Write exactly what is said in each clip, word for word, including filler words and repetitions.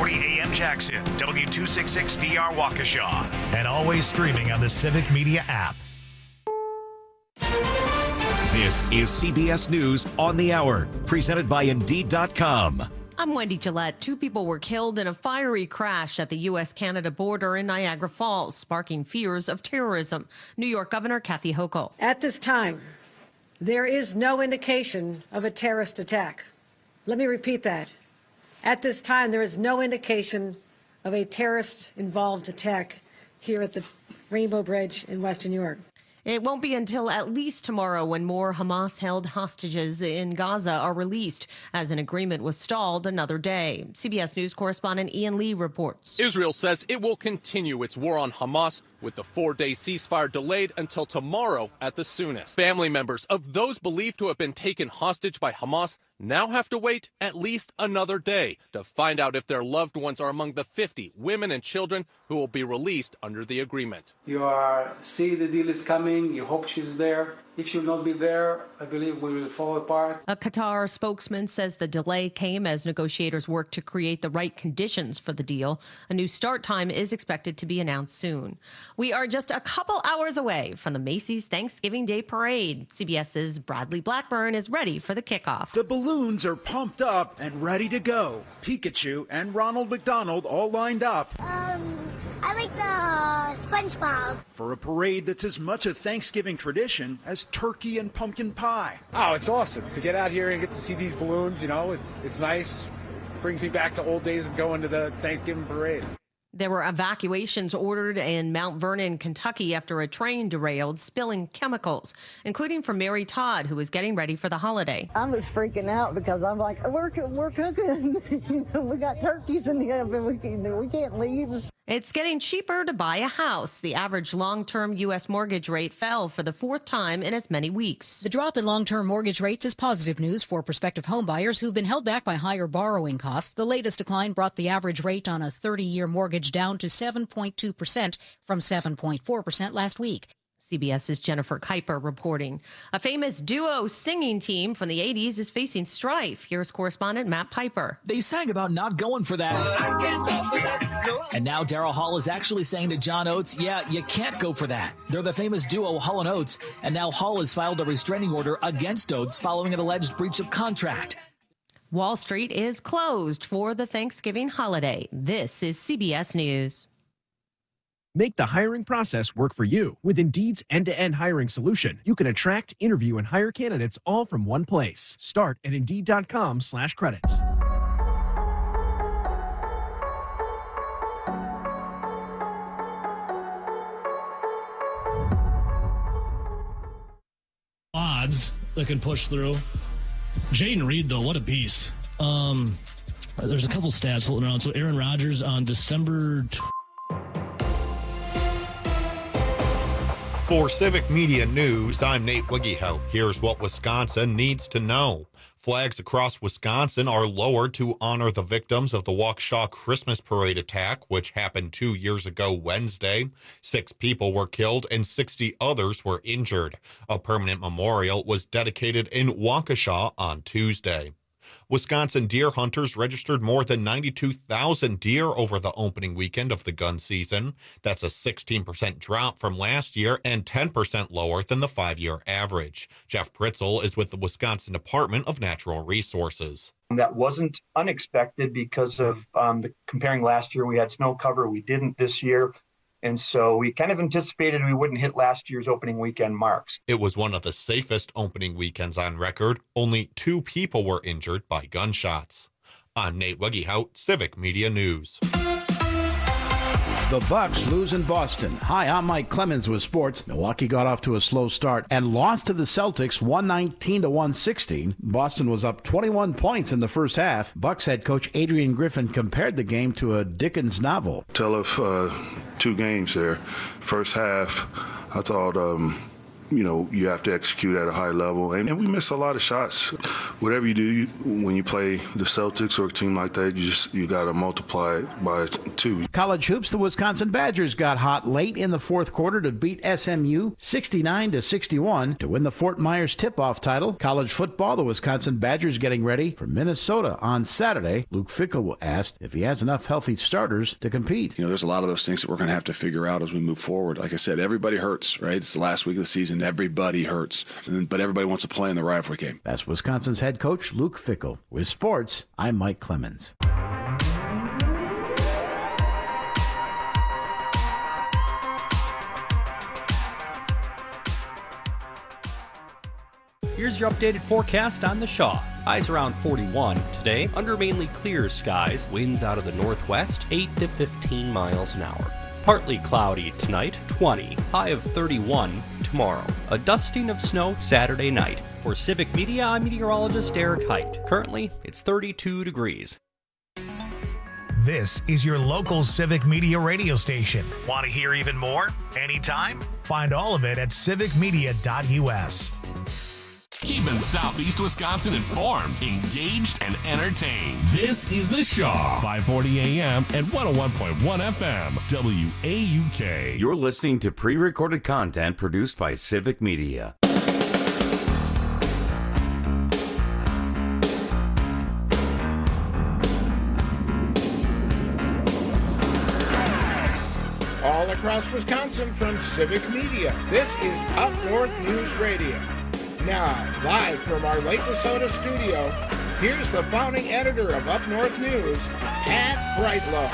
forty A M Jackson, W two sixty-six D R Waukesha, and always streaming on the Civic Media app. This is C B S News on the Hour, presented by Indeed dot com. I'm Wendy Gillette. Two people were killed in a fiery crash at the U S Canada border in Niagara Falls, sparking fears of terrorism. New York Governor Kathy Hochul. At this time, there is no indication of a terrorist attack. Let me repeat that. At this time, there is no indication of a terrorist-involved attack here at the Rainbow Bridge in Western New York. It won't be until at least tomorrow when more Hamas-held hostages in Gaza are released, as an agreement was stalled another day. C B S News correspondent Ian Lee reports. Israel says it will continue its war on Hamas, with the four-day ceasefire delayed until tomorrow at the soonest. Family members of those believed to have been taken hostage by Hamas now have to wait at least another day to find out if their loved ones are among the fifty women and children who will be released under the agreement. You are see the deal is coming. You hope she's there. If she'll not be there, I believe we will fall apart. A Qatar spokesman says the delay came as negotiators work to create the right conditions for the deal. A new start time is expected to be announced soon. We are just a couple hours away from the Macy's Thanksgiving Day Parade. CBS's Bradley Blackburn is ready for the kickoff. The balloons are pumped up and ready to go. Pikachu and Ronald McDonald all lined up. Um, I like the SpongeBob. For a parade that's as much a Thanksgiving tradition as turkey and pumpkin pie. Oh, it's awesome to get out here and get to see these balloons. You know, it's it's nice. Brings me back to old days of going to the Thanksgiving parade. There were evacuations ordered in Mount Vernon, Kentucky, after a train derailed, spilling chemicals, including for Mary Todd, who was getting ready for the holiday. I'm just freaking out because I'm like, we're, we're cooking. You know, we got turkeys in the oven. We, can, we can't leave. It's getting cheaper to buy a house. The average long-term U S mortgage rate fell for the fourth time in as many weeks. The drop in long-term mortgage rates is positive news for prospective homebuyers who've been held back by higher borrowing costs. The latest decline brought the average rate on a thirty-year mortgage down to seven point two percent from seven point four percent last week. CBS's Jennifer Kuiper reporting. A famous duo singing team from the eighties is facing strife. Here's correspondent Matt Piper. They sang about not going for that. I can't go for that. No. And now Daryl Hall is actually saying to John Oates, yeah, you can't go for that. They're the famous duo Hall and Oates, and now Hall has filed a restraining order against Oates following an alleged breach of contract. Wall Street is closed for the Thanksgiving holiday. This is C B S News. Make the hiring process work for you. With Indeed's end-to-end hiring solution, you can attract, interview, and hire candidates all from one place. Start at Indeed.com slash credits. Odds that can push through. Jayden Reed, though, what a beast. Um, there's a couple stats floating around. So Aaron Rodgers on December twelfth. For Civic Media News, I'm Nate Wiggyhout. Here's what Wisconsin needs to know. Flags across Wisconsin are lowered to honor the victims of the Waukesha Christmas Parade attack, which happened two years ago Wednesday. Six people were killed and sixty others were injured. A permanent memorial was dedicated in Waukesha on Tuesday. Wisconsin deer hunters registered more than ninety-two thousand deer over the opening weekend of the gun season. That's a sixteen percent drop from last year and ten percent lower than the five-year average. Jeff Pritzel is with the Wisconsin Department of Natural Resources. That wasn't unexpected because of um, the comparing last year. We had snow cover. We didn't this year. And so we kind of anticipated we wouldn't hit last year's opening weekend marks. It was one of the safest opening weekends on record. Only two people were injured by gunshots. I'm Nate Wiggyhout, Civic Media News. The Bucks lose in Boston. Hi, I'm Mike Clemens with sports. Milwaukee got off to a slow start and lost to the Celtics one nineteen to one sixteen. Boston was up twenty-one points in the first half. Bucks head coach Adrian Griffin compared the game to a Dickens novel. Tell of uh, two games there. First half, I thought um, you know, you have to execute at a high level. And, and we miss a lot of shots. Whatever you do, you, when you play the Celtics or a team like that, you just you got to multiply it by two. College hoops, the Wisconsin Badgers got hot late in the fourth quarter to beat S M U sixty-nine to sixty-one to win the Fort Myers tip-off title. College football, the Wisconsin Badgers getting ready for Minnesota on Saturday. Luke Fickell asked if he has enough healthy starters to compete. You know, there's a lot of those things that we're going to have to figure out as we move forward. Like I said, everybody hurts, right? It's the last week of the season. Everybody hurts, but everybody wants to play in the rivalry game. That's Wisconsin's head coach, Luke Fickell. With sports, I'm Mike Clemens. Here's your updated forecast on the Shaw. Highs around forty-one today, under mainly clear skies, winds out of the northwest, eight to fifteen miles an hour. Partly cloudy tonight, twenty, high of thirty-one tomorrow. A dusting of snow Saturday night. For Civic Media, I'm meteorologist Eric Height. Currently, it's thirty-two degrees. This is your local Civic Media radio station. Want to hear even more? Anytime? Find all of it at civic media dot u s. Keeping Southeast Wisconsin informed, engaged, and entertained. This is The Shaw, five forty a.m. and one oh one point one F M, W A U K. You're listening to pre-recorded content produced by Civic Media. All across Wisconsin from Civic Media, this is Up North News Radio. Now, live from our Lake Wissota studio, here's the founding editor of Up North News, Pat Brightlow.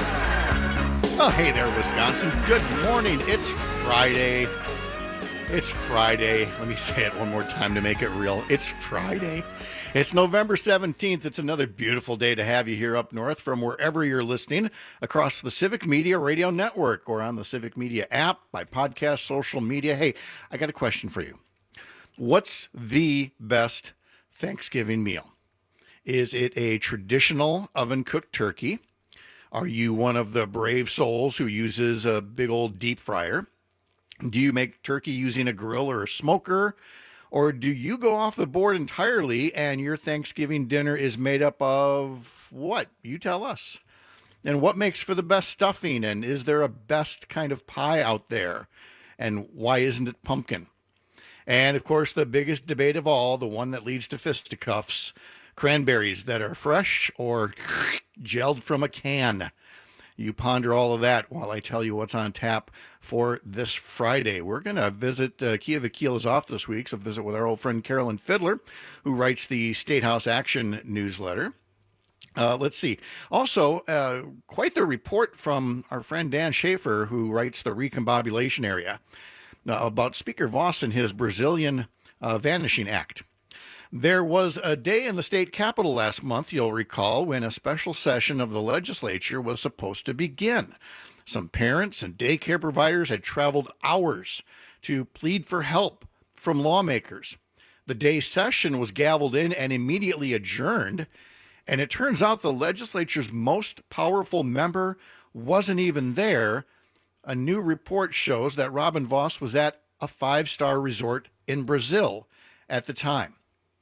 Oh, hey there, Wisconsin. Good morning. It's Friday. It's Friday. Let me say it one more time to make it real. It's Friday. It's November seventeenth. It's another beautiful day to have you here up north from wherever you're listening across the Civic Media Radio Network or on the Civic Media app, by podcast, social media. Hey, I got a question for you. What's the best Thanksgiving meal? Is it a traditional oven-cooked turkey? Are you one of the brave souls who uses a big old deep fryer? Do you make turkey using a grill or a smoker? Or do you go off the board entirely and your Thanksgiving dinner is made up of what? You tell us. And what makes for the best stuffing? And is there a best kind of pie out there? And why isn't it pumpkin? And, of course, the biggest debate of all, the one that leads to fisticuffs, cranberries that are fresh or gelled from a can. You ponder all of that while I tell you what's on tap for this Friday. We're going to visit, uh, Kia Vakil is off this week, so visit with our old friend Carolyn Fiddler, who writes the State House Action newsletter. Uh, let's see. Also, uh, quite the report from our friend Dan Schaefer, who writes the Recombobulation Area, uh, about Speaker Voss and his Brazilian uh, Vanishing Act. There was a day in the state capitol last month, you'll recall, when a special session of the legislature was supposed to begin. Some parents and daycare providers had traveled hours to plead for help from lawmakers. The day's session was gavelled in and immediately adjourned, and it turns out the legislature's most powerful member wasn't even there. A new report shows that Robin Voss was at a five-star resort in Brazil at the time.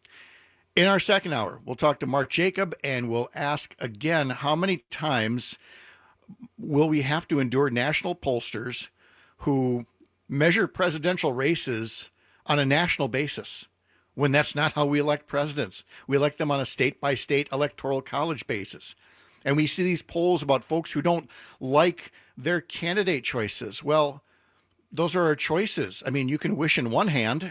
In our second hour, we'll talk to Mark Jacob, and we'll ask again, how many times will we have to endure national pollsters who measure presidential races on a national basis when that's not how we elect presidents? We elect them on a state-by-state electoral college basis. And we see these polls about folks who don't like their candidate choices. Well, those are our choices. I mean, you can wish in one hand,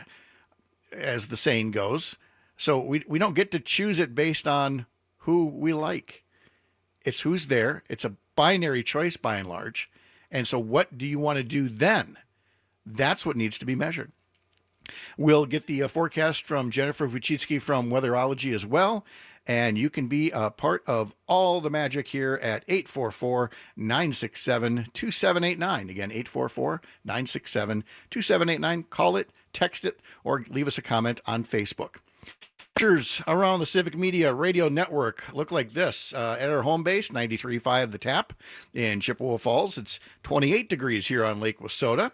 as the saying goes. So we we don't get to choose it based on who we like. It's who's there. It's a binary choice by and large. And so what do you want to do then? That's what needs to be measured. We'll get the uh, forecast from Jennifer Vucitsky from Weatherology as well. And you can be a part of all the magic here at eight four four, nine six seven, two seven eight nine. Again, eight four four, nine six seven, two seven eight nine. Call it, text it, or leave us a comment on Facebook. Temperatures around the Civic Media Radio Network look like this. Uh, at our home base, ninety-three point five The Tap in Chippewa Falls. It's twenty-eight degrees here on Lake Wissota.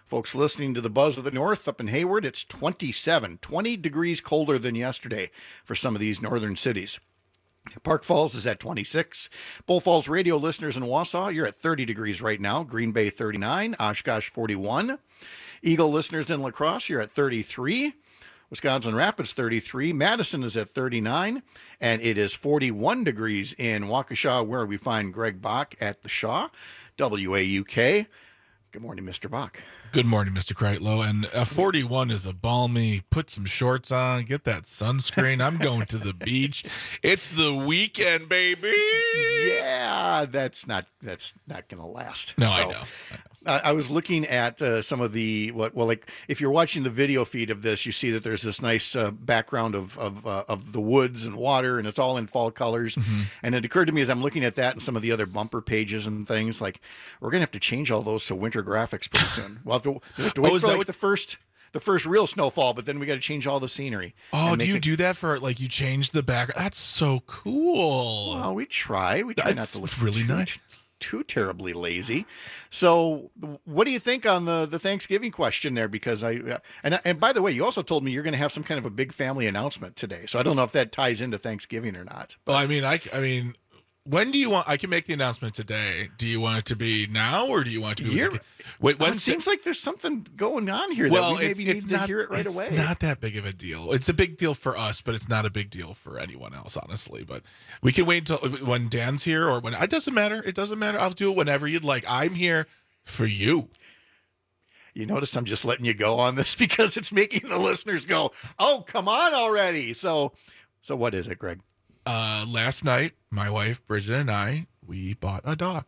Folks listening to the Buzz of the North up in Hayward, it's twenty-seven, twenty degrees colder than yesterday for some of these northern cities. Park Falls is at twenty-six. Bull Falls radio listeners in Wausau, you're at thirty degrees right now. Green Bay thirty-nine. Oshkosh forty-one. Eagle listeners in La Crosse, you're at thirty-three. Wisconsin Rapids thirty-three. Madison is at thirty-nine. And it is forty-one degrees in Waukesha, where we find Greg Bach at the Shaw. W A U K. Good morning, Mister Bach. Good morning, Mister Kreitlow. And uh, forty-one is a balmy. Put some shorts on. Get that sunscreen. I'm going to the beach. It's the weekend, baby. Yeah, that's not that's not going to last. No, so, I know. I know. Uh, I was looking at uh, some of the what well, like if you're watching the video feed of this, you see that there's this nice uh, background of of uh, of the woods and water, and it's all in fall colors. Mm-hmm. And it occurred to me as I'm looking at that and some of the other bumper pages and things, like we're gonna have to change all those to winter graphics pretty soon. We'll have to, we'll have to wait Oh, is for that like what- the first the first real snowfall, but then we got to change all the scenery. Oh, and do make you it- do that for like you change the back? That's so cool. Well, we try. We try That's not to look really too, nice. too terribly lazy. So, what do you think on the, the Thanksgiving question there? Because I uh, and and by the way, you also told me you're going to have some kind of a big family announcement today. So I don't know if that ties into Thanksgiving or not. Well, I mean, I, I mean, when do you want? I can make the announcement today. Do you want it to be now, or do you want it to be? You're- Like, wait, Well, when it seems like there's something going on here well, that we it's, maybe it's need not, to hear it right it's away. not that big of a deal. It's a big deal for us, but it's not a big deal for anyone else, honestly. But we can wait until when Dan's here, or when it doesn't matter. It doesn't matter. I'll do it whenever you'd like. I'm here for you. You notice I'm just letting you go on this because it's making the listeners go, "Oh, come on already!" So, so what is it, Greg? Uh, last night, my wife Bridget and I we bought a dog.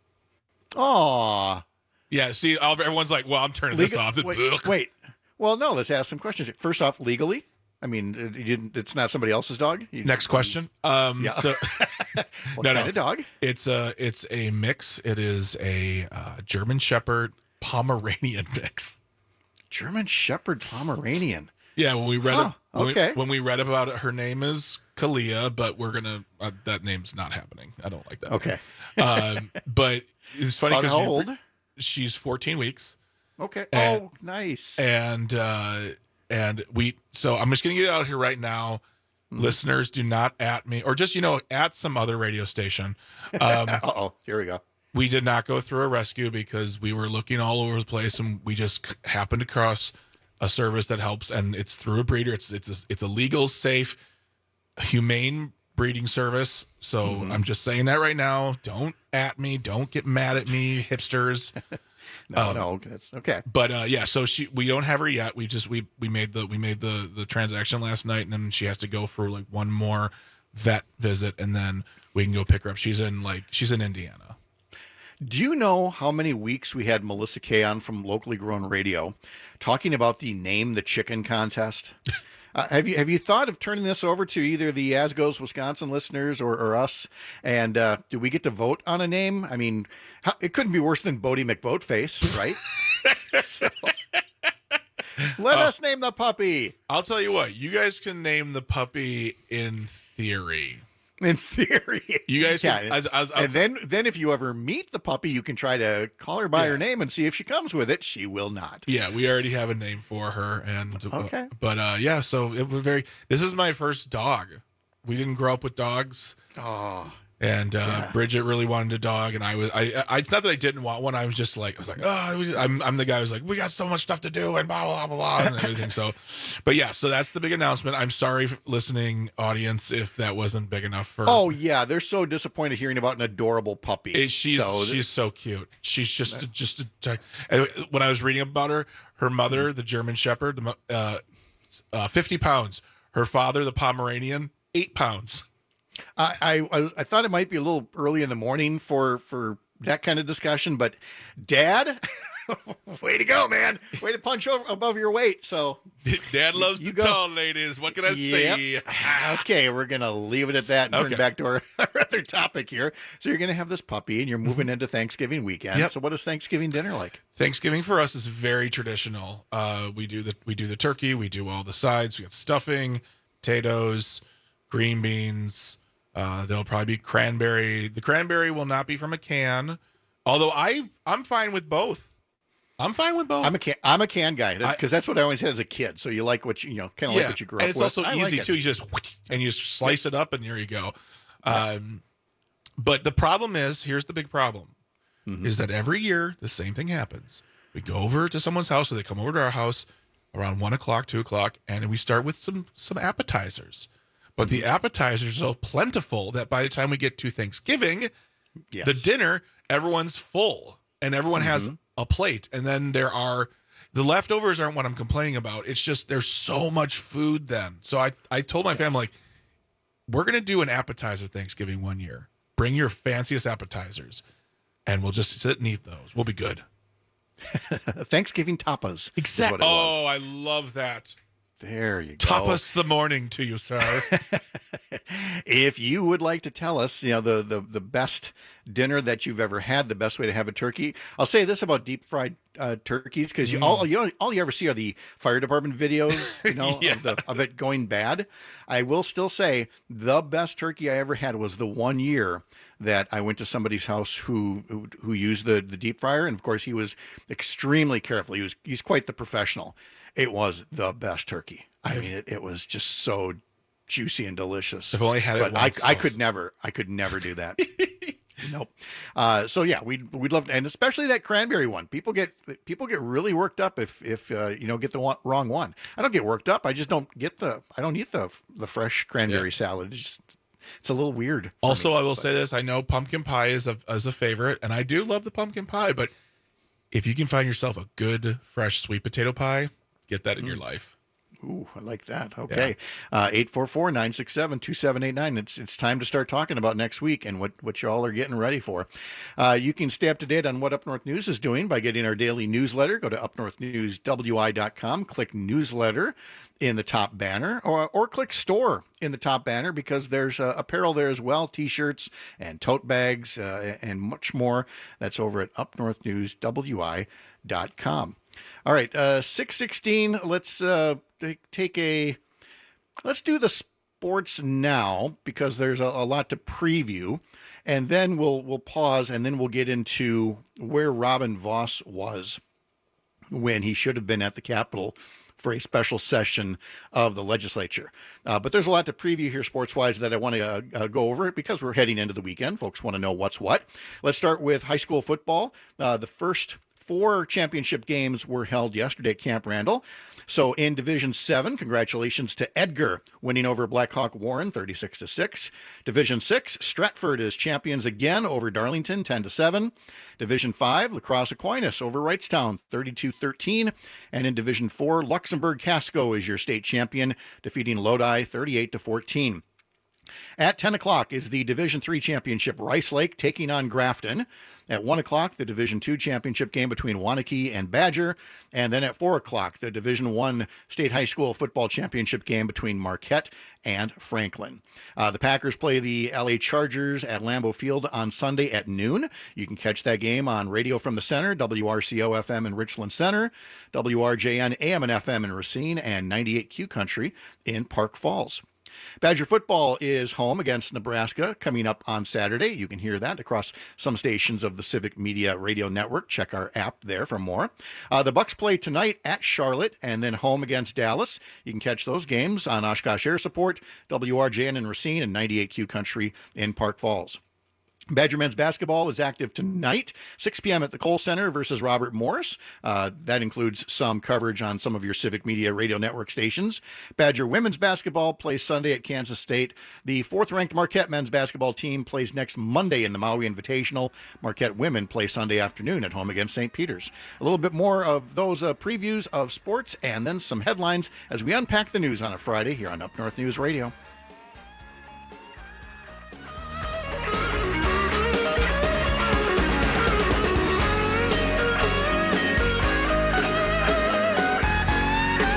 Aw. Yeah. See, all- everyone's like, "Well, I'm turning this Legal- off." Wait, Ugh. wait. Well, no. Let's ask some questions. First off, legally, I mean, it- you didn't, it's not somebody else's dog. You- Next question. Um, Yeah. So, What no, kind no. of dog? It's a it's a mix. It is a uh, German Shepherd Pomeranian mix. German Shepherd Pomeranian. Yeah, when we read Huh, it, when, okay. we, when we read about it, her name is Kalia, but we're gonna uh, that name's not happening. I don't like that. Okay. um, but it's funny About because how old? she's fourteen weeks. Okay. And- oh, nice. And uh, and we so I'm just gonna get it out here right now. Mm-hmm. Listeners, do not at me or just you know at some other radio station. Um, uh oh, here we go. we did not go through a rescue because we were looking all over the place and we just c- happened across a service that helps, and it's through a breeder. It's it's a, it's a legal, safe, humane breeding service. So Mm-hmm. I'm just saying that right now. Don't at me. Don't get mad at me, hipsters. No, Um, no, that's okay. But uh, yeah, so she we don't have her yet. We just we we made the we made the the transaction last night, and then she has to go for like one more vet visit, and then we can go pick her up. She's in like she's in Indiana. Do you know how many weeks we had Melissa Kay on from Locally Grown Radio talking about the Name the Chicken contest? Uh, have you have you thought of turning this over to either the As Goes Wisconsin listeners or, or us? And uh, do we get to vote on a name? I mean, how, it couldn't be worse than Bodie McBoatface, right? So, let Oh. us name the puppy. I'll tell you what, you guys can name the puppy in theory. In theory, You guys yeah. can. I, I, I, and then, then if you ever meet the puppy, you can try to call her by Yeah. her name and see if she comes with it. She will not. yeah, we already have a name for her, and uh, Okay. but uh, yeah, so it was very. This is my first dog. We didn't grow up with dogs. Oh, And uh, Yeah. Bridget really wanted a dog, and I was I, I it's not that I didn't want one. I was just like I was like oh I was, I'm I'm the guy who's like we got so much stuff to do and blah blah blah blah and everything. So, but yeah, so that's the big announcement. I'm sorry, listening audience, if that wasn't big enough for. oh yeah, they're so disappointed hearing about an adorable puppy. It- she's so, she's so cute. She's just a, just a, and when I was reading about her, her mother, the German Shepherd, the mo- uh, uh, fifty pounds. Her father, the Pomeranian, eight pounds. I, I I was- I thought it might be a little early in the morning for for that kind of discussion, but Dad, way to go, man! Way to punch over above your weight. So Dad loves You the go. tall ladies. What can I say? Yep. Okay, we're gonna leave it at that and Okay. turn back to our, our other topic here. So you're gonna have this puppy, and you're moving into Thanksgiving weekend. Yep. So what is Thanksgiving dinner like? Thanksgiving for us is very traditional. Uh, we do the we do the turkey. We do all the sides. We got stuffing, potatoes, green beans. Uh, there'll probably be cranberry. The cranberry will not be from a can, although I I'm fine with both. I'm fine with both. I'm a can. I'm a can guy because that's what I always had as a kid. So you like what you, you know, kind of yeah. like what you grew and up it's with. also I easy like too. it. You just and you just slice it up, and here you go. Um, but the problem is, here's the big problem: mm-hmm. is that every year the same thing happens. We go over to someone's house, or they come over to our house around one o'clock, two o'clock, and we start with some some appetizers. But the appetizers are so plentiful that by the time we get to Thanksgiving, yes. the dinner, everyone's full and everyone mm-hmm. has a plate. And then there are the leftovers aren't what I'm complaining about. It's just there's so much food then. So I, I told my yes. family, like, we're going to do an appetizer Thanksgiving one year. Bring your fanciest appetizers and we'll just sit and eat those. We'll be good. Thanksgiving tapas. Exactly. Oh, I love that. There you go. Tapas the morning to you, sir. If you would like to tell us, you know, the, the, the best dinner that you've ever had, the best way to have a turkey. I'll say this about deep fried uh, turkeys, because you, mm. all, you, all you ever see are the fire department videos, you know, yeah. of, the, of it going bad. I will still say the best turkey I ever had was the one year that I went to somebody's house who who, who used the, the deep fryer. And of course, he was extremely careful. He was he's quite the professional. It was the best turkey. I mean, it, it was just so juicy and delicious. I've only had it but once. I, I could never, I could never do that. Nope. Uh, so yeah, we'd we'd love to, and especially that cranberry one. People get people get really worked up if if uh, you know get the one, wrong one. I don't get worked up. I just don't get the. I don't eat the the fresh cranberry yeah. salad. It's just, it's a little weird. Also, me, I will but. say this: I know pumpkin pie is a is a favorite, and I do love the pumpkin pie. But if you can find yourself a good fresh sweet potato pie, get that in mm. your life. Ooh, I like that. Okay. eight four four, nine six seven, two seven eight nine. It's it's time to start talking about next week and what, what y'all are getting ready for. Uh, you can stay up to date on what Up North News is doing by getting our daily newsletter. Go to up north news w i dot com, click newsletter in the top banner, or, or click store in the top banner, because there's uh, apparel there as well, T-shirts and tote bags uh, and much more. That's over at up north news w i dot com. All right, uh, six sixteen, let's uh, take a, let's do the sports now, because there's a, a lot to preview, and then we'll we'll pause, and then we'll get into where Robin Vos was when he should have been at the Capitol for a special session of the legislature. Uh, but there's a lot to preview here sports-wise that I want to uh, uh, go over, because we're heading into the weekend. Folks want to know what's what. Let's start with high school football. Uh, the first four championship games were held yesterday at Camp Randall. So in Division seven, congratulations to Edgar winning over Blackhawk Warren thirty-six to six. Division six, Stratford is champions again over Darlington ten to seven. Division five, La Crosse Aquinas over Wrightstown thirty-two thirteen. And in Division four, Luxembourg Casco is your state champion, defeating Lodi thirty-eight to fourteen. At ten o'clock is the Division three championship, Rice Lake taking on Grafton. At one o'clock, the Division two championship game between Waunakee and Badger. And then at four o'clock, the Division one state high school football championship game between Marquette and Franklin. Uh, the Packers play the L A Chargers at Lambeau Field on Sunday at noon. You can catch that game on Radio from the Center, W R C O F M in Richland Center, W R J N A M and F M in Racine, and ninety-eight Q Country in Park Falls. Badger football is home against Nebraska coming up on Saturday. You can hear that across some stations of the Civic Media Radio Network. Check our app there for more. Uh, the Bucks play tonight at Charlotte and then home against Dallas. You can catch those games on Oshkosh Air Support, W R J N in Racine, and ninety-eight Q Country in Park Falls. Badger men's basketball is active tonight, six p.m. at the Kohl Center versus Robert Morris. Uh, that includes some coverage on some of your Civic Media Radio Network stations. Badger women's basketball plays Sunday at Kansas State. The fourth-ranked Marquette men's basketball team plays next Monday in the Maui Invitational. Marquette women play Sunday afternoon at home against Saint Peter's. A little bit more of those uh, previews of sports and then some headlines as we unpack the news on a Friday here on Up North News Radio.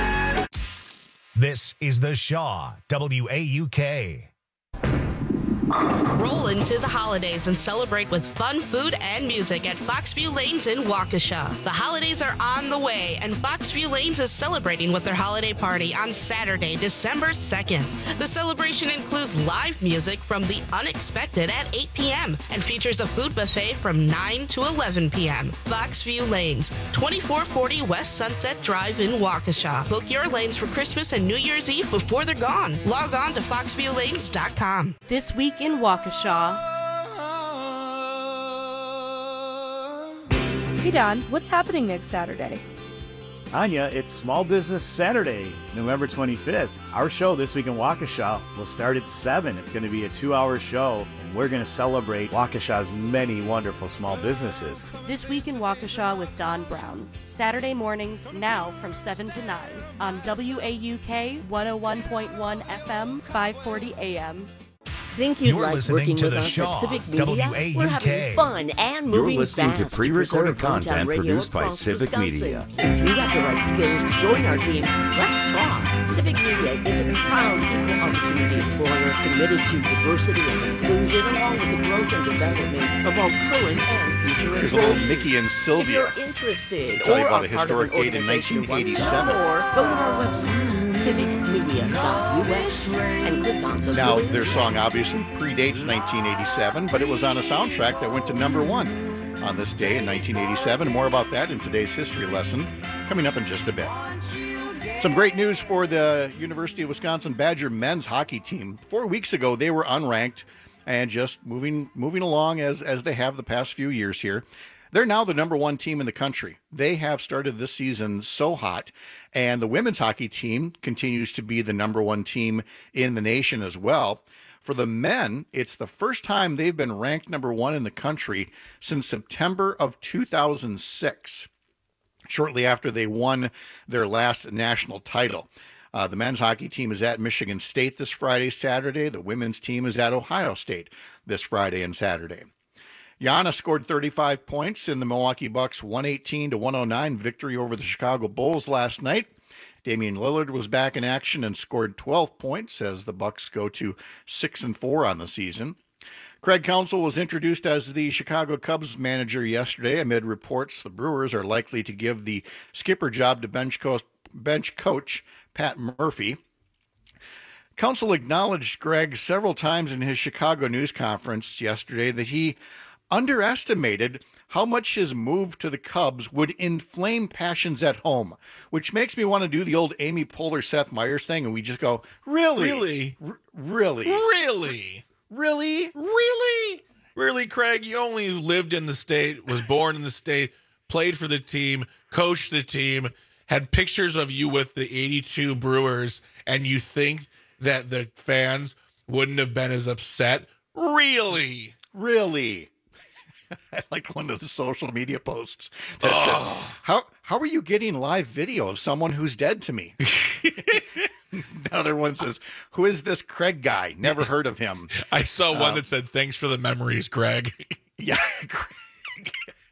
This is The Shaw, W A U K. Roll into the holidays and celebrate with fun food and music at Foxview Lanes in Waukesha. The holidays are on the way, and Foxview Lanes is celebrating with their holiday party on Saturday, December second. The celebration includes live music from The Unexpected at eight p.m. and features a food buffet from nine to eleven p.m. Foxview Lanes, twenty-four forty West Sunset Drive in Waukesha. Book your lanes for Christmas and New Year's Eve before they're gone. Log on to foxview lanes dot com. This week in Waukesha. Hey Don, what's happening next Saturday? Anya, it's Small Business Saturday, November twenty-fifth. Our show this week in Waukesha will start at seven. It's going to be a two-hour show, and we're going to celebrate Waukesha's many wonderful small businesses. This week in Waukesha with Don Brown. Saturday mornings now from seven to nine on W A U K one oh one point one F M, five forty A M. Think you'd You're like listening working to with the us Shaw, at Civic Media? W A U K. We're having fun and You're moving listening to fast. pre-recorded serve hometown content radio produced by across Civic Wisconsin. Media. If you got the right skills to join our team, let's talk. Civic Media is a proud equal opportunity employer committed to diversity and inclusion, along with the growth and development of all current and future employees. Here's a little Mickey and Sylvia. If you're interested Tell you or about are a part of historic an date in organization who wants to nineteen eighty-seven. know more, go to our website, civic media dot U S, and click on the Now, Liz their song obviously predates nineteen eighty-seven, but it was on a soundtrack that went to number one on this day in nineteen eighty-seven. More about that in today's history lesson coming up in just a bit. Some great news for the University of Wisconsin Badger men's hockey team. Four weeks ago, they were unranked and just moving moving along as, as they have the past few years here. They're now the number one team in the country. They have started this season so hot, and the women's hockey team continues to be the number one team in the nation as well. For the men, it's the first time they've been ranked number one in the country since September of two thousand six, shortly after they won their last national title. Uh, the men's hockey team is at Michigan State this Friday, Saturday. The women's team is at Ohio State this Friday and Saturday. Yana scored thirty-five points in the Milwaukee Bucks' one eighteen to one oh nine victory over the Chicago Bulls last night. Damian Lillard was back in action and scored twelve points as the Bucks go to six and four on the season. Craig Counsell was introduced as the Chicago Cubs manager yesterday amid reports the Brewers are likely to give the skipper job to bench coach, bench coach Pat Murphy. Counsell acknowledged Greg several times in his Chicago news conference yesterday that he underestimated how much his move to the Cubs would inflame passions at home, which makes me want to do the old Amy Poehler, Seth Meyers thing, and we just go, really? Really? R- really? Really? Really? Really? Really, Craig? You only lived in the state, was born in the state, played for the team, coached the team, had pictures of you with the eighty-two Brewers, and you think that the fans wouldn't have been as upset? Really? Really? I liked one of the social media posts that oh. said, how, how are you getting live video of someone who's dead to me? The other one says, who is this Craig guy? Never heard of him. I saw one um, that said, thanks for the memories, Craig. Yeah, Craig.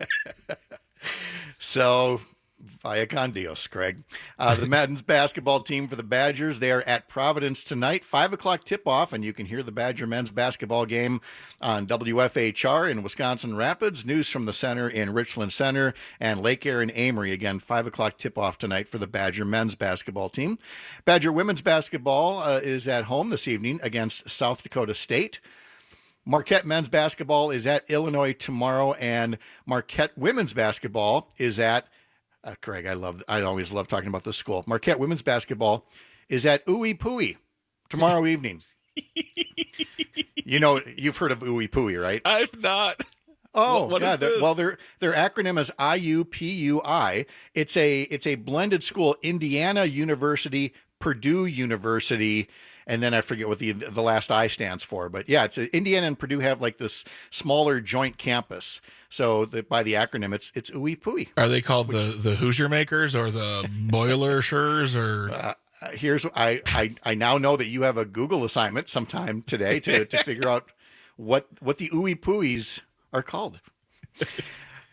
So, via con Dios, Craig. Uh, the men's basketball team for the Badgers, they are at Providence tonight, five o'clock tip-off, and you can hear the Badger men's basketball game on W F H R in Wisconsin Rapids, news from the center in Richland Center, and Lake Erin Amory. Again, five o'clock tip-off tonight for the Badger men's basketball team. Badger women's basketball uh, is at home this evening against South Dakota State. Marquette men's basketball is at Illinois tomorrow, and Marquette women's basketball is at Uh, Craig, I love. I always love talking about this school. Marquette women's basketball is at Ooey Pooey tomorrow evening. You know, you've heard of Ooey Pooey, right? I've not. Oh, what, what yeah. is this? Well, their their acronym is I U P U I. It's a it's a blended school: Indiana University, Purdue University, and then I forget what the the last I stands for. But yeah, it's a, Indiana and Purdue have like this smaller joint campus. So the, by the acronym, it's it's Ooey Pooey. Are they called which, the the Hoosier Makers or the Boilershers or? Uh, here's I, I I now know that you have a Google assignment sometime today to to figure out what what the Ooey Pooeys are called.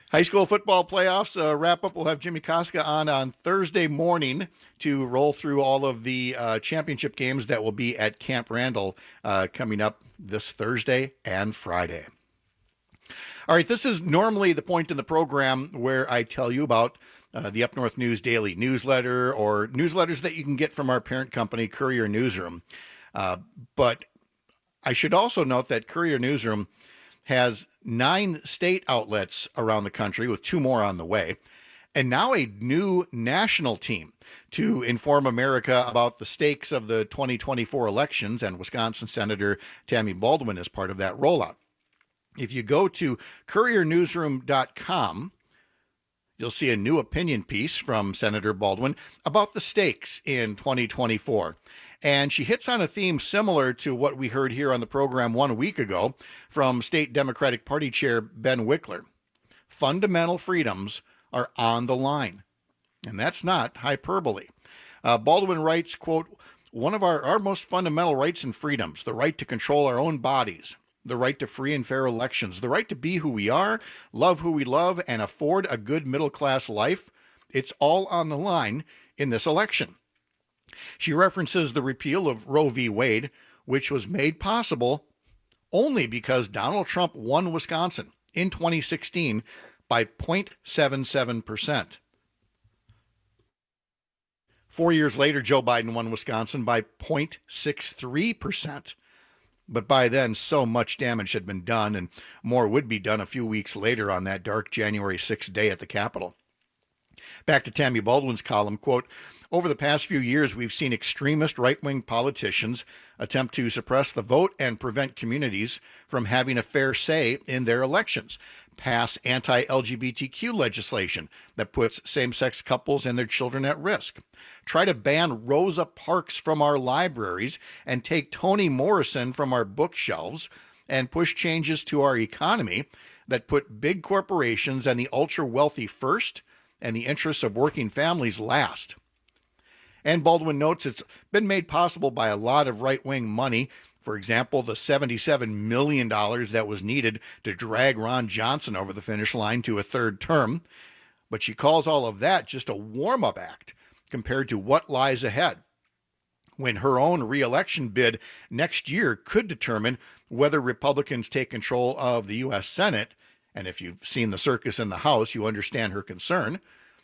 High school football playoffs uh, wrap up. We'll have Jimmy Koska on on Thursday morning to roll through all of the uh, championship games that will be at Camp Randall uh, coming up this Thursday and Friday. All right, this is normally the point in the program where I tell you about uh, the Up North News Daily newsletter or newsletters that you can get from our parent company, Courier Newsroom. Uh, but I should also note that Courier Newsroom has nine state outlets around the country, with two more on the way, and now a new national team to inform America about the stakes of the twenty twenty-four elections, and Wisconsin Senator Tammy Baldwin is part of that rollout. If you go to courier newsroom dot com, you'll see a new opinion piece from Senator Baldwin about the stakes in twenty twenty-four. And she hits on a theme similar to what we heard here on the program one week ago from State Democratic Party Chair Ben Wickler. Fundamental freedoms are on the line. And that's not hyperbole. Uh, Baldwin writes, quote, one of our, our most fundamental rights and freedoms, the right to control our own bodies, the right to free and fair elections, the right to be who we are, love who we love, and afford a good middle-class life, it's all on the line in this election. She references the repeal of Roe v. Wade, which was made possible only because Donald Trump won Wisconsin in twenty sixteen by zero point seven seven percent. Four years later, Joe Biden won Wisconsin by zero point six three percent. But by then, so much damage had been done, and more would be done a few weeks later on that dark January sixth day at the Capitol. Back to Tammy Baldwin's column, quote, over the past few years, we've seen extremist right-wing politicians attempt to suppress the vote and prevent communities from having a fair say in their elections, pass anti-L G B T Q legislation that puts same-sex couples and their children at risk, try to ban Rosa Parks from our libraries and take Toni Morrison from our bookshelves, and push changes to our economy that put big corporations and the ultra-wealthy first and the interests of working families last. And Baldwin notes it's been made possible by a lot of right-wing money. For example, the seventy-seven million dollars that was needed to drag Ron Johnson over the finish line to a third term. But she calls all of that just a warm-up act compared to what lies ahead, when her own re-election bid next year could determine whether Republicans take control of the U S Senate. And if you've seen the circus in the House, you understand her concern.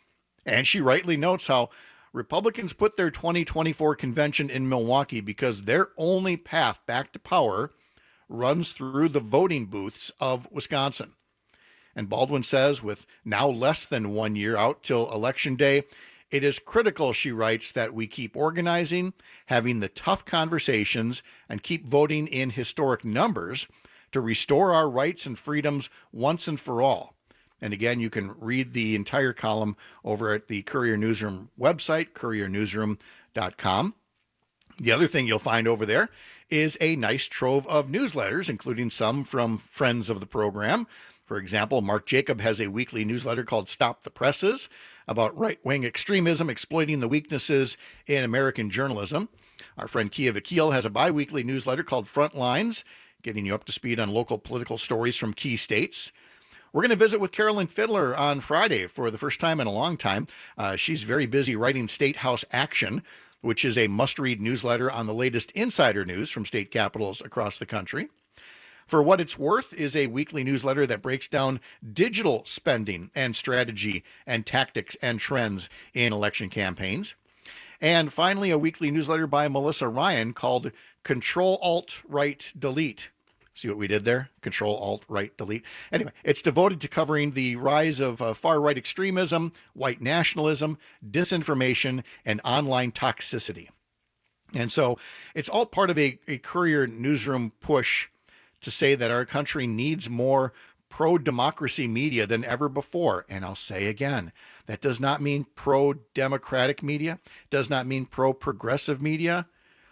And she rightly notes how Republicans put their twenty twenty-four convention in Milwaukee because their only path back to power runs through the voting booths of Wisconsin. And Baldwin says, with now less than one year out till Election Day, it is critical, she writes, that we keep organizing, having the tough conversations, and keep voting in historic numbers to restore our rights and freedoms once and for all. And again, you can read the entire column over at the Courier Newsroom website, courier newsroom dot com. The other thing you'll find over there is a nice trove of newsletters, including some from friends of the program. For example, Mark Jacob has a weekly newsletter called Stop the Presses about right-wing extremism exploiting the weaknesses in American journalism. Our friend Kia Vakil has a bi-weekly newsletter called Front Lines, getting you up to speed on local political stories from key states. We're going to visit with Carolyn Fiddler on Friday for the first time in a long time. Uh, she's very busy writing State House Action, which is a must-read newsletter on the latest insider news from state capitals across the country. For What It's Worth is a weekly newsletter that breaks down digital spending and strategy and tactics and trends in election campaigns. And finally, a weekly newsletter by Melissa Ryan called Control Alt Right Delete. See what we did there? Control, Alt, Right, Delete. Anyway, it's devoted to covering the rise of uh, far-right extremism, white nationalism, disinformation, and online toxicity. And so it's all part of a, a Courier Newsroom push to say that our country needs more pro-democracy media than ever before. And I'll say again, that does not mean pro-democratic media, does not mean pro-progressive media.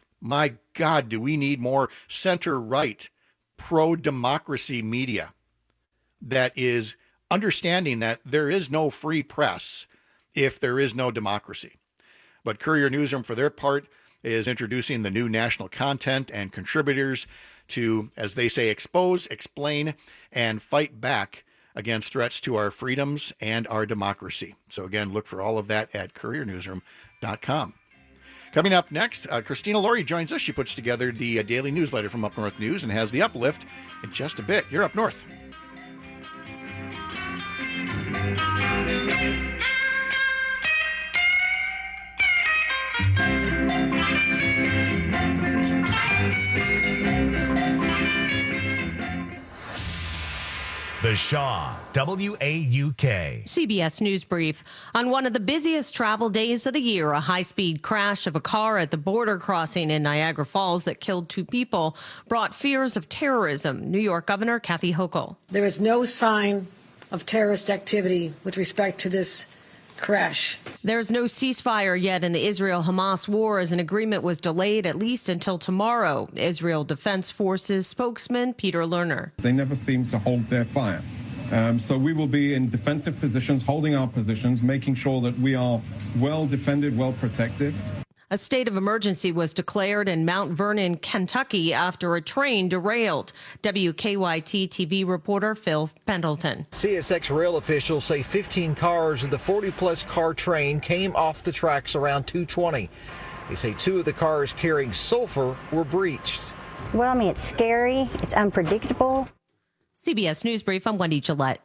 My God, do we need more center-right pro-democracy media that is understanding that there is no free press if there is no democracy. But Courier Newsroom, for their part, is introducing the new national content and contributors to, as they say, expose, explain, and fight back against threats to our freedoms and our democracy. So again, look for all of that at courier newsroom dot com. Coming up next, uh, Christina Laurie joins us. She puts together the uh, daily newsletter from Up North News and has the uplift in just a bit. You're Up North. The Shaw, W A U K. C B S News Brief. On one of the busiest travel days of the year, a high-speed crash of a car at the border crossing in Niagara Falls that killed two people brought fears of terrorism. New York Governor Kathy Hochul. There is no sign of terrorist activity with respect to this crash. There's no ceasefire yet in the Israel-Hamas war as an agreement was delayed at least until tomorrow. Israel Defense Forces spokesman Peter Lerner. They never seem to hold their fire. Um, so we will be in defensive positions, holding our positions, making sure that we are well defended, well protected. A state of emergency was declared in Mount Vernon, Kentucky, after a train derailed. W K Y T T V reporter Phil Pendleton. C S X rail officials say fifteen cars of the forty-plus car train came off the tracks around two twenty. They say two of the cars carrying sulfur were breached. Well, I mean, it's scary. It's unpredictable. C B S News Brief, I'm Wendy Gillette.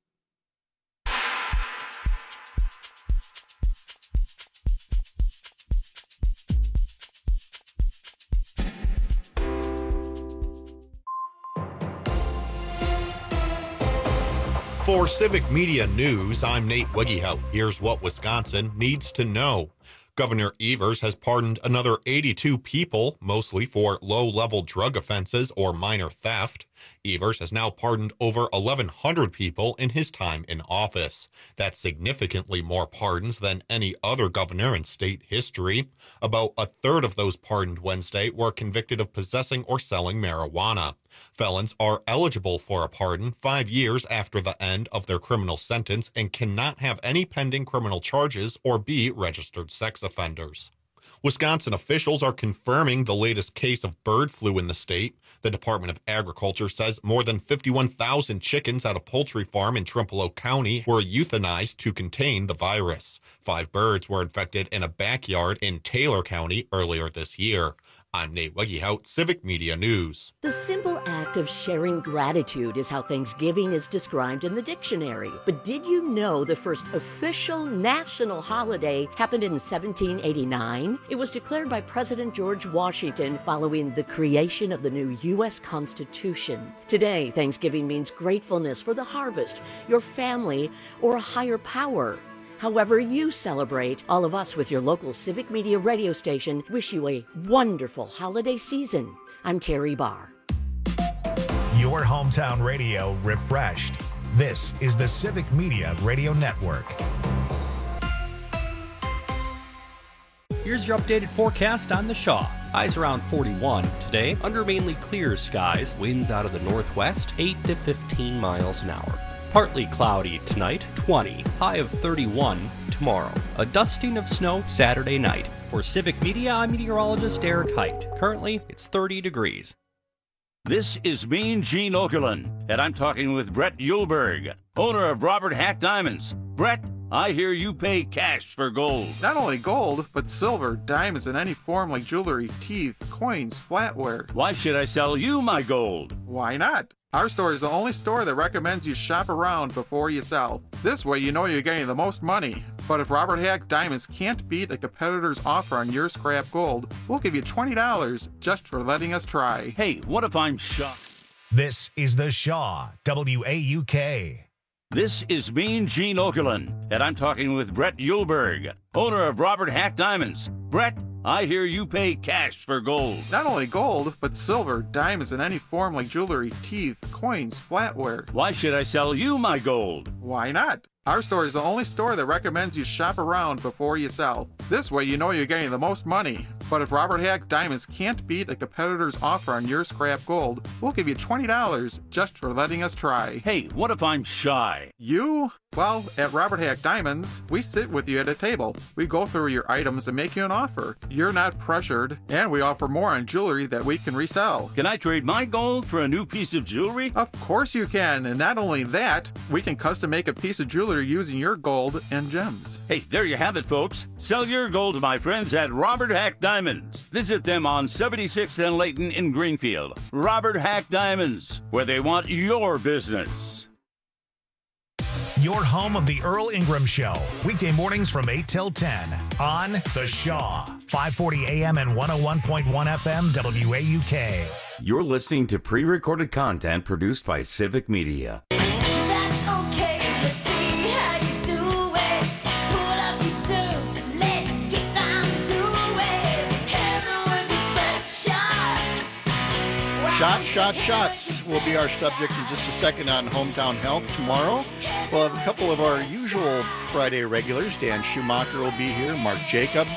For Civic Media News, I'm Nate Wiggyhout. Here's what Wisconsin needs to know. Governor Evers has pardoned another eighty-two people, mostly for low-level drug offenses or minor theft. Evers has now pardoned over eleven hundred people in his time in office. That's significantly more pardons than any other governor in state history. About a third of those pardoned Wednesday were convicted of possessing or selling marijuana. Felons are eligible for a pardon five years after the end of their criminal sentence and cannot have any pending criminal charges or be registered sex offenders. Wisconsin officials are confirming the latest case of bird flu in the state. The Department of Agriculture says more than fifty-one thousand chickens at a poultry farm in Trempealeau County were euthanized to contain the virus. Five birds were infected in a backyard in Taylor County earlier this year. I'm Nate Wiggyhout, Civic Media News. The simple act of sharing gratitude is how Thanksgiving is described in the dictionary. But did you know the first official national holiday happened in seventeen eighty-nine? It was declared by President George Washington following the creation of the new U S Constitution. Today, Thanksgiving means gratefulness for the harvest, your family, or a higher power. However you celebrate, all of us with your local Civic Media radio station wish you a wonderful holiday season. I'm Terry Barr. Your hometown radio refreshed. This is the Civic Media Radio Network. Here's your updated forecast on the Shaw. Highs around forty-one today, under mainly clear skies. Winds out of the northwest, eight to fifteen miles an hour. Partly cloudy tonight, twenty. High of thirty-one tomorrow. A dusting of snow Saturday night. For Civic Media, I'm meteorologist Eric Height. Currently, it's thirty degrees. This is Mean Gene Okerlund, and I'm talking with Brett Yulberg, owner of Robert Hack Diamonds. Brett, I hear you pay cash for gold. Not only gold, but silver, diamonds in any form like jewelry, teeth, coins, flatware. Why should I sell you my gold? Why not? Our store is the only store that recommends you shop around before you sell. This way you know you're getting the most money. But if Robert Hack Diamonds can't beat a competitor's offer on your scrap gold, we'll give you twenty dollars just for letting us try. Hey, what if I'm shocked? This is the Shaw, W A U K. This is Mean Gene Okerlund, and I'm talking with Brett Yulberg, owner of Robert Hack Diamonds. Brett, I hear you pay cash for gold. Not only gold, but silver, diamonds in any form like jewelry, teeth, coins, flatware. Why should I sell you my gold? Why not? Our store is the only store that recommends you shop around before you sell. This way you know you're getting the most money. But if Robert Hack Diamonds can't beat a competitor's offer on your scrap gold, we'll give you twenty dollars just for letting us try. Hey, what if I'm shy? You? Well, at Robert Hack Diamonds, we sit with you at a table. We go through your items and make you an offer. You're not pressured, and we offer more on jewelry that we can resell. Can I trade my gold for a new piece of jewelry? Of course you can, and not only that, we can custom make a piece of jewelry using your gold and gems. Hey, there you have it, folks. Sell your gold to my friends at Robert Hack Diamonds. Visit them on seventy-sixth and Layton in Greenfield. Robert Hack Diamonds, where they want your business. Your home of the Earl Ingram Show, weekday mornings from eight till ten on The Shaw, five forty A M and one oh one point one F M W A U K. You're listening to pre-recorded content produced by Civic Media. Shots, shots, shots will be our subject in just a second on Hometown Health tomorrow. We'll have a couple of our usual Friday regulars. Dan Schumacher will be here, Mark Jacob.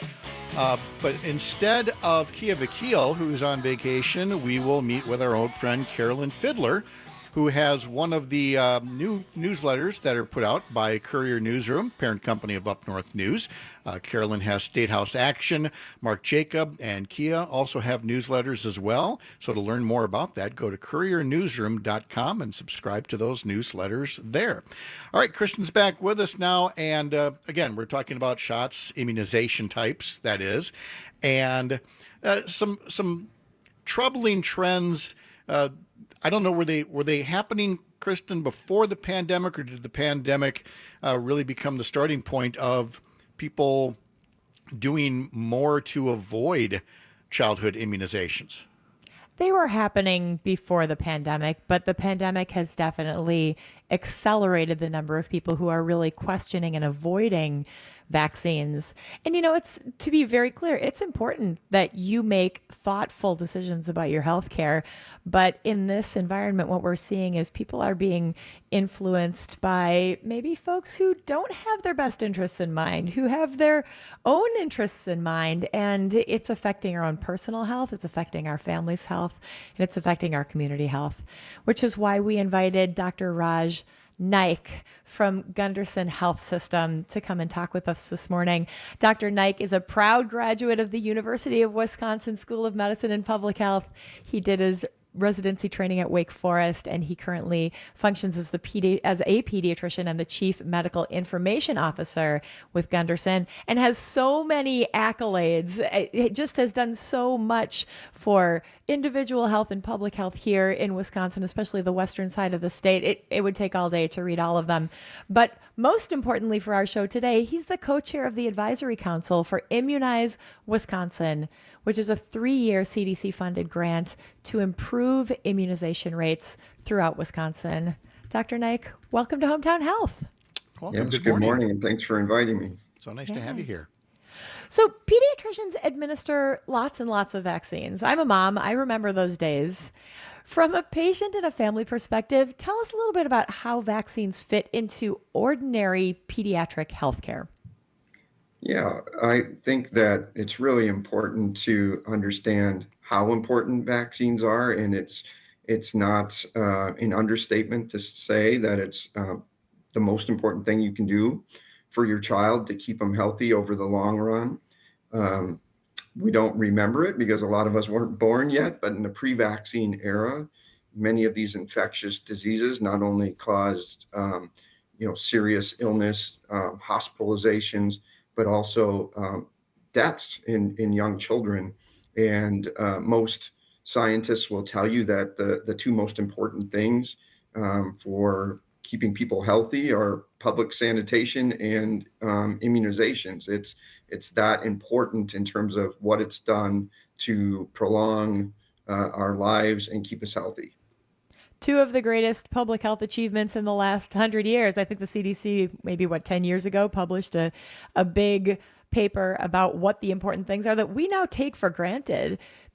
Uh, but instead of Kia Vakil, who's on vacation, we will meet with our old friend Carolyn Fiddler, who has one of the uh, new newsletters that are put out by Courier Newsroom, parent company of Up North News. Uh, Carolyn has State House Action. Mark Jacob and Kia also have newsletters as well. So to learn more about that, go to courier newsroom dot com and subscribe to those newsletters there. All right, Kristen's back with us now. And uh, again, we're talking about shots, immunization types, that is, and uh, some some troubling trends. Uh, I don't know, were they were they happening, Kristen, before the pandemic, or did the pandemic uh, really become the starting point of people doing more to avoid childhood immunizations? They were happening before the pandemic, but the pandemic has definitely accelerated the number of people who are really questioning and avoiding vaccines. And, you know, it's, to be very clear, it's important that you make thoughtful decisions about your health care. But in this environment, what we're seeing is people are being influenced by maybe folks who don't have their best interests in mind, who have their own interests in mind. And it's affecting our own personal health. It's affecting our family's health, and it's affecting our community health, which is why we invited Doctor Raj Naik from Gunderson Health System to come and talk with us this morning. Doctor Naik is a proud graduate of the University of Wisconsin School of Medicine and Public Health. He did his residency training at Wake Forest, and he currently functions as the pedi- as a pediatrician and the chief medical information officer with Gunderson, and has so many accolades. It just has done so much for individual health and public health here in Wisconsin, especially the western side of the state. It, it would take all day to read all of them. But most importantly for our show today, he's the co-chair of the Advisory Council for Immunize Wisconsin, which is a three-year C D C-funded grant to improve immunization rates throughout Wisconsin. Doctor Naik, welcome to Hometown Health. Welcome. Yes, Good, good morning. morning, and thanks for inviting me. So nice Yeah. to have you here. So pediatricians administer lots and lots of vaccines. I'm a mom. I remember those days. From a patient and a family perspective, tell us a little bit about how vaccines fit into ordinary pediatric healthcare. Yeah, I think that it's really important to understand how important vaccines are, and it's it's not uh, an understatement to say that it's uh, the most important thing you can do for your child to keep them healthy over the long run. Um, we don't remember it because a lot of us weren't born yet, but in the pre-vaccine era, many of these infectious diseases not only caused um, you know serious illness, uh, hospitalizations, but also um, deaths in, in young children. And uh, most scientists will tell you that the, the two most important things um, for keeping people healthy are public sanitation and um, immunizations. It's, it's that important in terms of what it's done to prolong uh, our lives and keep us healthy. Two of the greatest public health achievements in the last hundred years. I think the C D C, maybe what, ten years ago, published a, a big paper about what the important things are that we now take for granted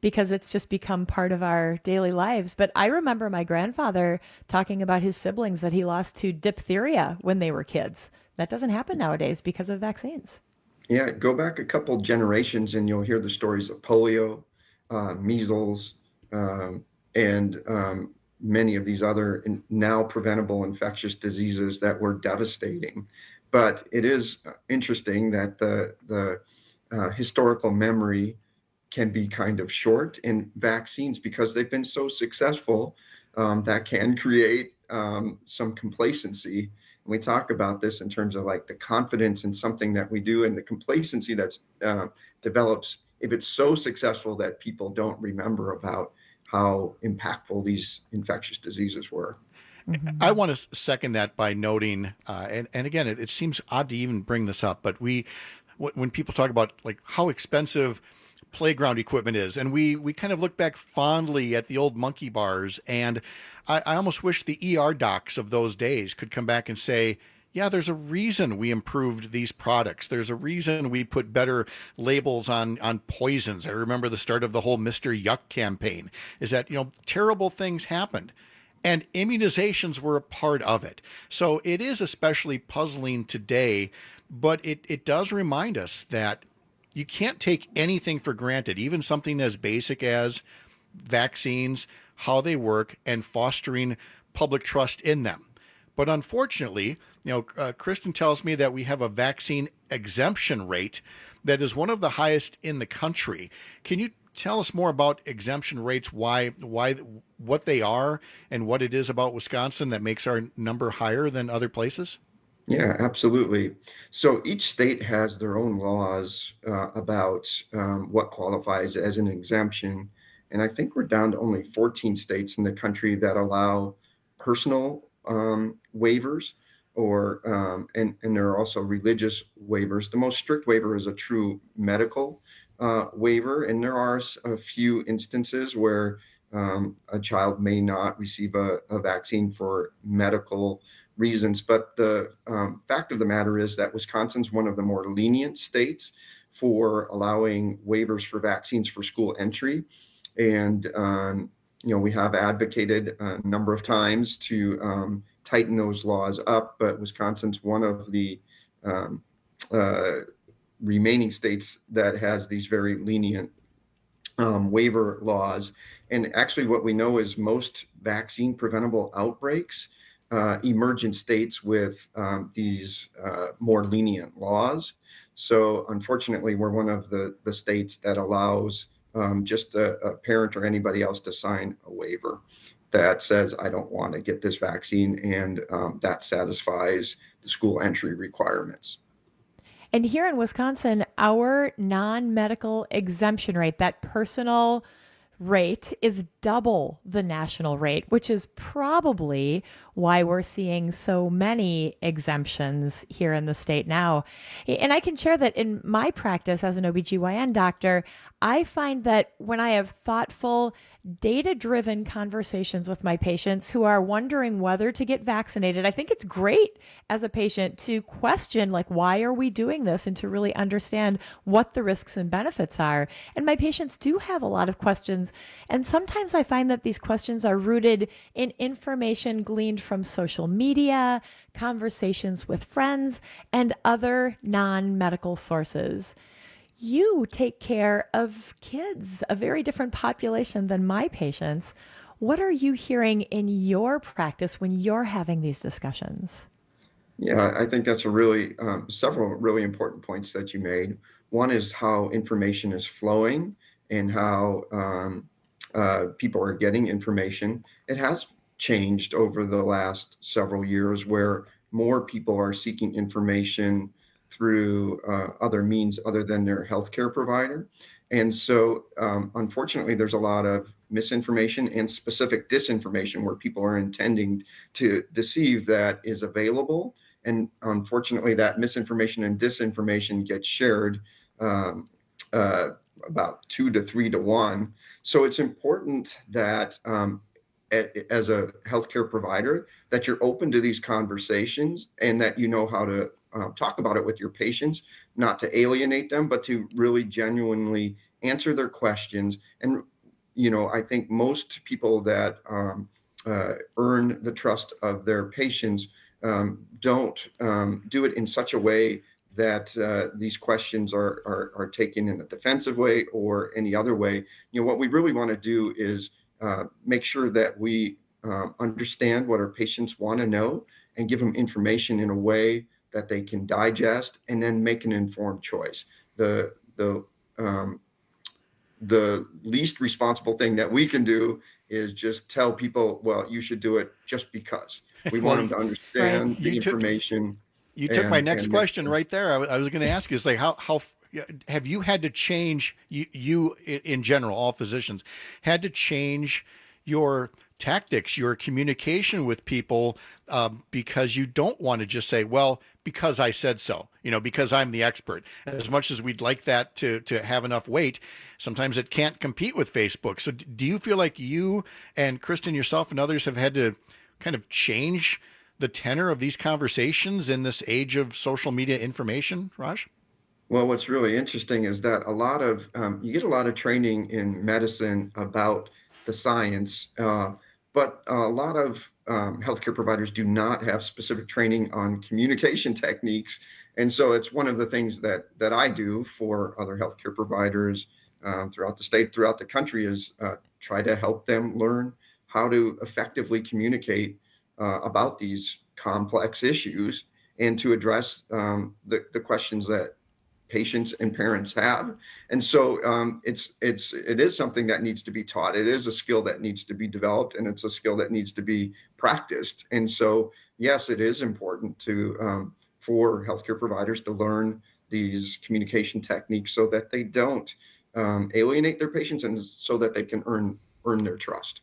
because it's just become part of our daily lives. But I remember my grandfather talking about his siblings that he lost to diphtheria when they were kids. That doesn't happen nowadays because of vaccines. Yeah, go back a couple generations and you'll hear the stories of polio, uh, measles, um, and um, many of these other in, now preventable infectious diseases that were devastating. But it is interesting that the, the uh, historical memory can be kind of short, and vaccines, because they've been so successful, um, that can create um, some complacency. And we talk about this in terms of like the confidence in something that we do and the complacency that's uh, develops if it's so successful that people don't remember about how impactful these infectious diseases were. Mm-hmm. I want to second that by noting, uh, and, and again, it, it seems odd to even bring this up, but we, when people talk about like how expensive playground equipment is, and we we kind of look back fondly at the old monkey bars, and I, I almost wish the E R docs of those days could come back and say, yeah, there's a reason we improved these products. There's a reason we put better labels on, on poisons. I remember the start of the whole Mister Yuck campaign, is that, you know, terrible things happened. And immunizations were a part of it. So it is especially puzzling today, but it, it does remind us that you can't take anything for granted, even something as basic as vaccines, how they work, and fostering public trust in them. But unfortunately, you know, uh, Kristen tells me that we have a vaccine exemption rate that is one of the highest in the country. Can you tell us more about exemption rates, why, why, what they are, and what it is about Wisconsin that makes our number higher than other places? Yeah, absolutely. So each state has their own laws uh, about um, what qualifies as an exemption. And I think we're down to only fourteen states in the country that allow personal um, waivers, or um, and, and there are also religious waivers. The most strict waiver is a true medical uh, waiver. And there are a few instances where um, a child may not receive a, a vaccine for medical reasons. But the um, fact of the matter is that Wisconsin's one of the more lenient states for allowing waivers for vaccines for school entry. And, um, you know, we have advocated a number of times to um, tighten those laws up, but Wisconsin's one of the um, uh, remaining states that has these very lenient um, waiver laws. And actually what we know is most vaccine preventable outbreaks Uh, emerge in states with um, these uh, more lenient laws. So unfortunately, we're one of the, the states that allows um, just a, a parent or anybody else to sign a waiver that says, I don't want to get this vaccine, and um, that satisfies the school entry requirements. And here in Wisconsin, our non-medical exemption rate, that personal rate, is double the national rate, which is probably why we're seeing so many exemptions here in the state now. And I can share that in my practice as an O B G Y N doctor, I find that when I have thoughtful, data-driven conversations with my patients who are wondering whether to get vaccinated, I think it's great as a patient to question, like, why are we doing this, and to really understand what the risks and benefits are. And my patients do have a lot of questions. And sometimes I find that these questions are rooted in information gleaned from social media, conversations with friends, and other non-medical sources. You take care of kids, a very different population than my patients. What are you hearing in your practice when you're having these discussions? Yeah, I think that's a really, um, several really important points that you made. One is how information is flowing and how um, uh, people are getting information. It has changed over the last several years, where more people are seeking information through uh, other means other than their healthcare provider. And so, um, unfortunately, there's a lot of misinformation and specific disinformation where people are intending to deceive that is available. And unfortunately, that misinformation and disinformation gets shared um, uh, about two to three to one. So it's important that um, a, as a healthcare provider, that you're open to these conversations and that you know how to uh, talk about it with your patients, not to alienate them, but to really genuinely answer their questions and you know, I think most people that um, uh, earn the trust of their patients um, don't um, do it in such a way that uh, these questions are, are are taken in a defensive way or any other way. You know, what we really want to do is uh, make sure that we um, understand what our patients want to know and give them information in a way that they can digest and then make an informed choice. The the um, the least responsible thing that we can do is just tell people, well, you should do it just because. We Well, want them to understand Right. the You took- information. You took and- my next and- question right there. I, w- I was going to ask you, is like, how, how, f- have you had to change, you, you i- in general, all physicians, had to change your tactics, your communication with people, um, because you don't want to just say, well, because I said so, you know, because I'm the expert. As much as we'd like that to, to have enough weight, sometimes it can't compete with Facebook. So d- do you feel like you and Kristen, yourself and others have had to kind of change the tenor of these conversations in this age of social media information, Raj? Well, what's really interesting is that a lot of um, you get a lot of training in medicine about the science, uh, but a lot of um, healthcare providers do not have specific training on communication techniques, and so it's one of the things that that I do for other healthcare providers um, throughout the state, throughout the country, is uh, try to help them learn how to effectively communicate uh, about these complex issues and to address um, the the questions that patients and parents have. And so um, it's it's it is something that needs to be taught. It is a skill that needs to be developed, and it's a skill that needs to be practiced. And so yes, it is important to um, for healthcare providers to learn these communication techniques so that they don't um, alienate their patients and so that they can earn earn their trust.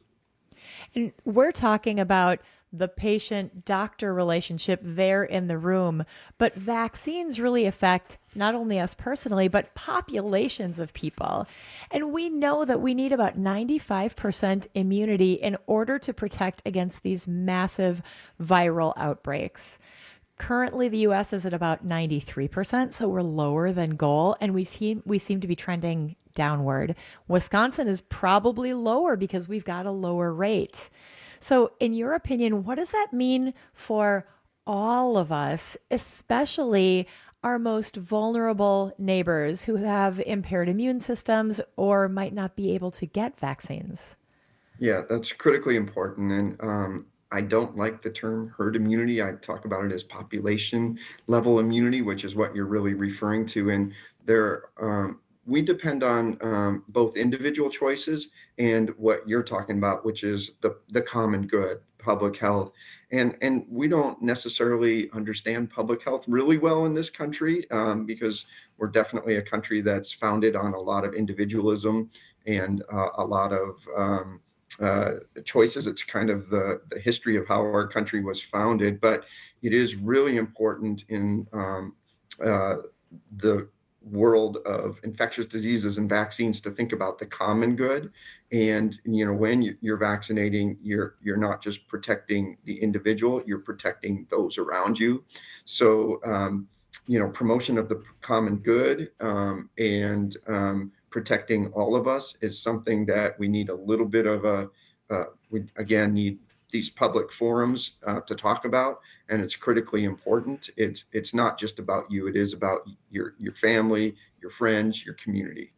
And we're talking about the patient-doctor relationship there in the room, but vaccines really affect not only us personally, but populations of people. And we know that we need about ninety-five percent immunity in order to protect against these massive viral outbreaks. Currently, the U S is at about ninety-three percent, so we're lower than goal, and we seem, we seem to be trending downward. Wisconsin is probably lower because we've got a lower rate. So in your opinion, what does that mean for all of us, especially our most vulnerable neighbors who have impaired immune systems or might not be able to get vaccines? Yeah, that's critically important. And um, I don't like the term herd immunity. I talk about it as population level immunity, which is what you're really referring to. And there, um, we depend on um, both individual choices and what you're talking about, which is the, the common good, public health. And, and we don't necessarily understand public health really well in this country um, because we're definitely a country that's founded on a lot of individualism and uh, a lot of um, uh, choices. It's kind of the, the history of how our country was founded, but it is really important in um, uh, the world of infectious diseases and vaccines to think about the common good. And, you know, when you're vaccinating, you're you're not just protecting the individual, you're protecting those around you. So, um, you know, promotion of the common good um, and um, protecting all of us is something that we need a little bit of a, uh, we again need these public forums uh, to talk about, and it's critically important. It's it's not just about you; it is about your your family, your friends, your community.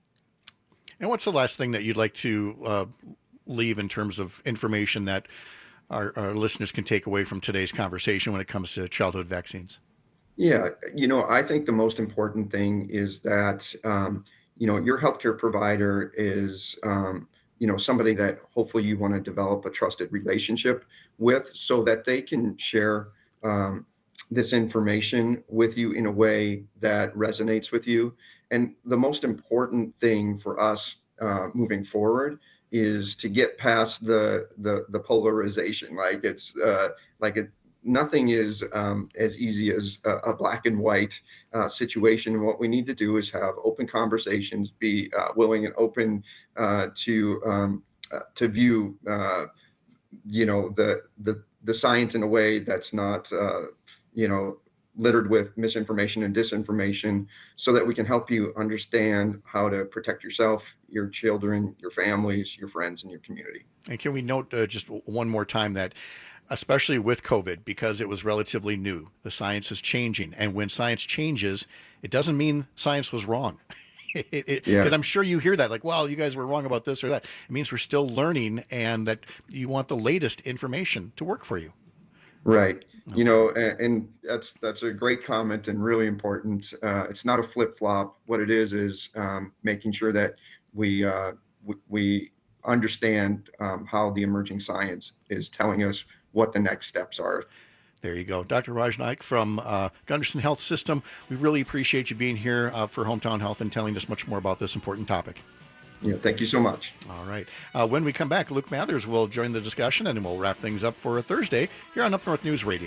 And what's the last thing that you'd like to uh, leave in terms of information that our, our listeners can take away from today's conversation when it comes to childhood vaccines? Yeah, you know, I think the most important thing is that um, you know your healthcare provider is. Um, you know, somebody that hopefully you want to develop a trusted relationship with so that they can share um, this information with you in a way that resonates with you. And the most important thing for us uh, moving forward is to get past the the, the polarization. Like it's uh, like it, nothing is um, as easy as a, a black and white uh, situation. What we need to do is have open conversations, be uh, willing and open uh, to um, uh, to view, uh, you know, the the the science in a way that's not, uh, you know, littered with misinformation and disinformation, so that we can help you understand how to protect yourself, your children, your families, your friends, and your community. And can we note uh, just one more time that, especially with COVID, because it was relatively new, the science is changing. And when science changes, it doesn't mean science was wrong. Because it, Yeah. I'm sure you hear that, like, well, you guys were wrong about this or that. It means we're still learning and that you want the latest information to work for you. Right. You know, and, and that's that's a great comment and really important. Uh, it's not a flip flop. What it is is um, making sure that we uh, we, we understand um, how the emerging science is telling us what the next steps are. There you go. Doctor Raj Naik from uh, Gunderson Health System. We really appreciate you being here uh, for Hometown Health and telling us much more about this important topic. Yeah, thank you so much. All right. Uh, when we come back, Luke Mathers will join the discussion, and we'll wrap things up for a Thursday here on Up North News Radio.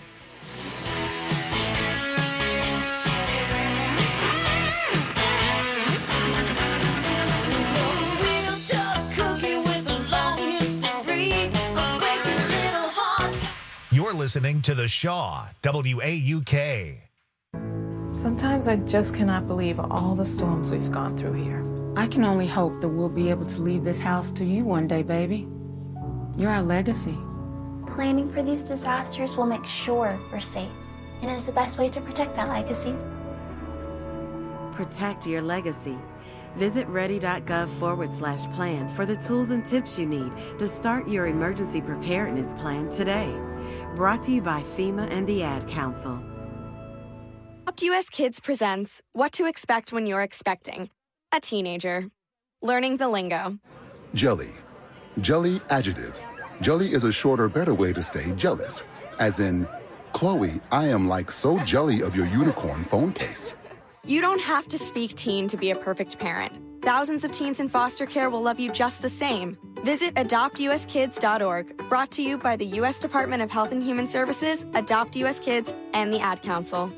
You're listening to The Shaw, W A U K. Sometimes I just cannot believe all the storms we've gone through here. I can only hope that we'll be able to leave this house to you one day, baby. You're our legacy. Planning for these disasters will make sure we're safe, and is the best way to protect that legacy. Protect your legacy. Visit ready.gov forward slash plan for the tools and tips you need to start your emergency preparedness plan today. Brought to you by FEMA and the Ad Council. Adopt U S Kids presents What to Expect When You're Expecting a Teenager. Learning the lingo. Jelly. Jelly adjective. Jelly is a shorter, better way to say jealous. As in, Chloe, I am like so jelly of your unicorn phone case. You don't have to speak teen to be a perfect parent. Thousands of teens in foster care will love you just the same. Visit adopt u s kids dot org, brought to you by the U S Department of Health and Human Services, Adopt U S Kids, and the Ad Council.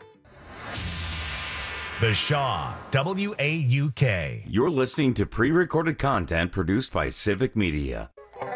The Shaw, W A U K. You're listening to pre-recorded content produced by Civic Media.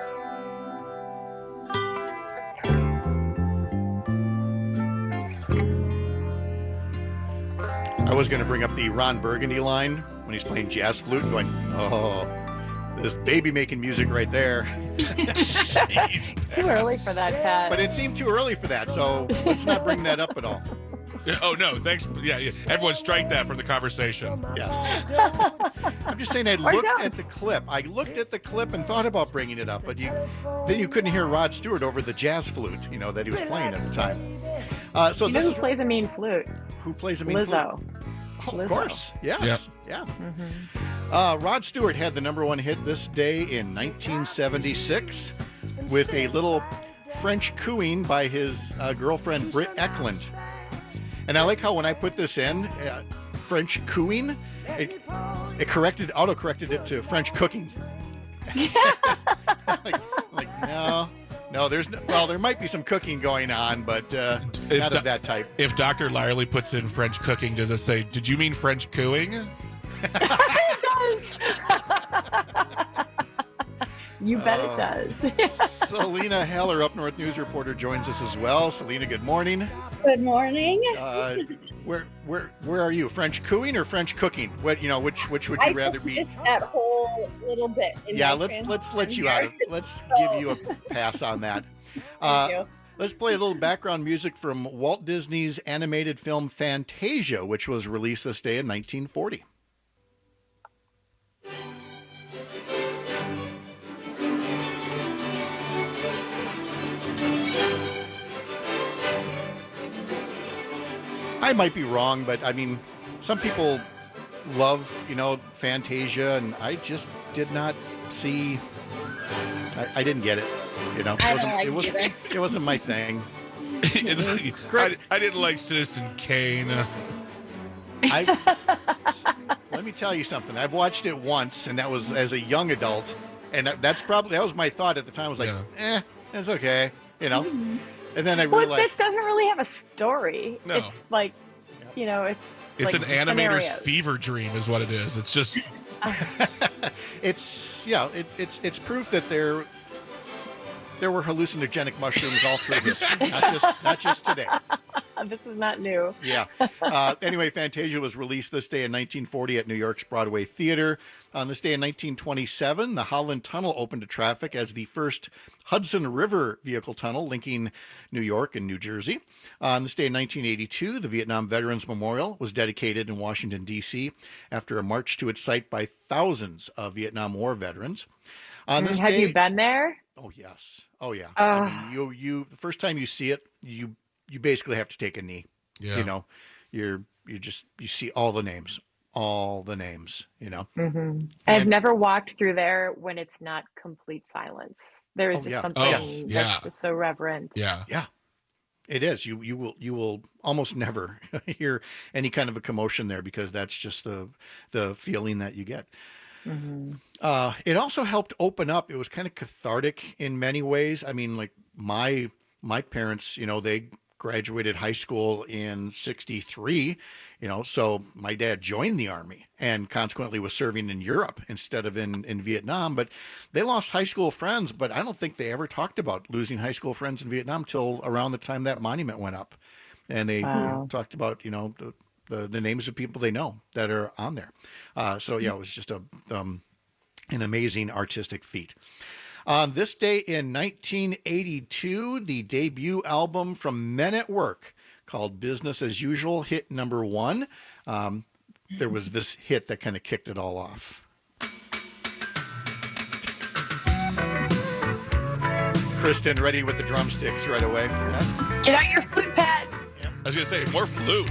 I was going to bring up the Ron Burgundy line when he's playing jazz flute and going, oh, this baby making music right there. Too early for that, Pat. But it seemed too early for that, so let's not bring that up at all. Oh, no, thanks. Yeah, yeah. Everyone strike that from the conversation. Yes. I'm just saying I looked at the clip. I looked at the clip and thought about bringing it up, but you, then you couldn't hear Rod Stewart over the jazz flute, you know, that he was playing at the time. Uh, so you this know who is plays a mean flute? Who plays a mean Lizzo. flute? Oh, Lizzo. of course. Yes. Yep. Yeah. Mm-hmm. Uh, Rod Stewart had the number one hit this day in nineteen seventy-six with a little French cooing by his uh, girlfriend, Britt Eklund. And I like how when I put this in, uh, French cooing, it, it corrected, auto-corrected it to French cooking. like, like, no, no, there's no, well, there might be some cooking going on, but uh, not do- of that type. If Doctor Lyerly puts in French cooking, does it say, did you mean French cooing? It does. You bet Uh, it does. Selena Heller, Up North News reporter, joins us as well. Selena, good morning. Good morning. Uh, where, where, where are you? French cooing or French cooking? What, you know, which, which would you I rather just be? missed that whole little bit. in Yeah, my let's let's let you transition out of, here. let's So- give you a pass on that. Uh, you. Let's play a little background music from Walt Disney's animated film Fantasia, which was released this day in nineteen forty. I might be wrong, but I mean, some people love, you know, Fantasia, and I just did not see. I, I didn't get it. You know, it I don't wasn't, like it wasn't, either. it wasn't my thing. It's, I, I didn't like Citizen Kane. I, let me tell you something. I've watched it once, and that was as a young adult, and that's probably that was my thought at the time. I was like, eh, it's okay, you know. And then I Well, realized it doesn't really have a story. No. It's like, you know, it's It's like an animator's scenarios. fever dream is what it is. It's just it's yeah, it, it's it's proof that there there were hallucinogenic mushrooms all through history, not just not just today. This is not new. Yeah. Uh, anyway, Fantasia was released this day in nineteen forty at New York's Broadway Theater. On this day in nineteen twenty-seven, the Holland Tunnel opened to traffic as the first Hudson River vehicle tunnel linking New York and New Jersey. On this day in nineteen eighty-two, the Vietnam Veterans Memorial was dedicated in Washington, D C after a march to its site by thousands of Vietnam War veterans. On this Have day, you been there? Oh, yes. Oh, yeah. Uh, I mean, you, you, the first time you see it, you, you basically have to take a knee. Yeah. You know, you're, you just, you see all the names, all the names, you know. Mm-hmm. I've never walked through there when it's not complete silence. There is Oh, just yeah. something Oh, that's yeah. just so reverent. Yeah. Yeah. It is. You, you will, you will almost never hear any kind of a commotion there because that's just the, the feeling that you get. Mm-hmm. Uh, it also helped open up. It was kind of cathartic in many ways. I mean, like my my parents, you know, they graduated high school in sixty-three, you know, so my dad joined the Army and consequently was serving in Europe instead of in, in Vietnam. But they lost high school friends, but I don't think they ever talked about losing high school friends in Vietnam till around the time that monument went up. And they Wow. you know, talked about, you know, the, the, the names of people they know that are on there. Uh, so, yeah, it was just a um, an amazing artistic feat. On this day in nineteen eighty-two, the debut album from Men at Work called Business as Usual hit number one. Um, there was this hit that kind of kicked it all off. Kristen, ready with the drumsticks right away. Yeah. Get out your flute pad. I was going to say, more flute.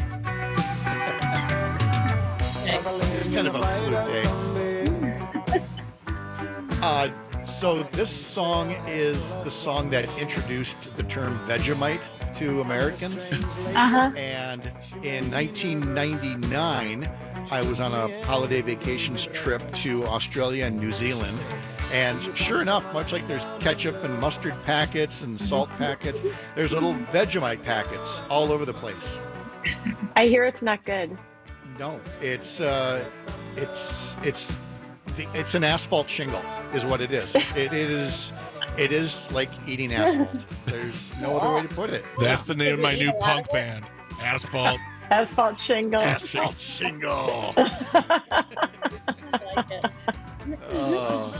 It's kind of a flute day. Uh, so this song is the song that introduced the term Vegemite to Americans. Uh-huh. And in nineteen ninety-nine, I was on a holiday vacations trip to Australia and New Zealand. And sure enough, much like there's ketchup and mustard packets and salt packets, there's little Vegemite packets all over the place. I hear it's not good. No, it's uh, it's it's the, it's an asphalt shingle, is what it is. It is it is like eating asphalt. There's no other way to put it. That's the name of my new punk band, Asphalt. Asphalt shingle. Asphalt shingle. Oh.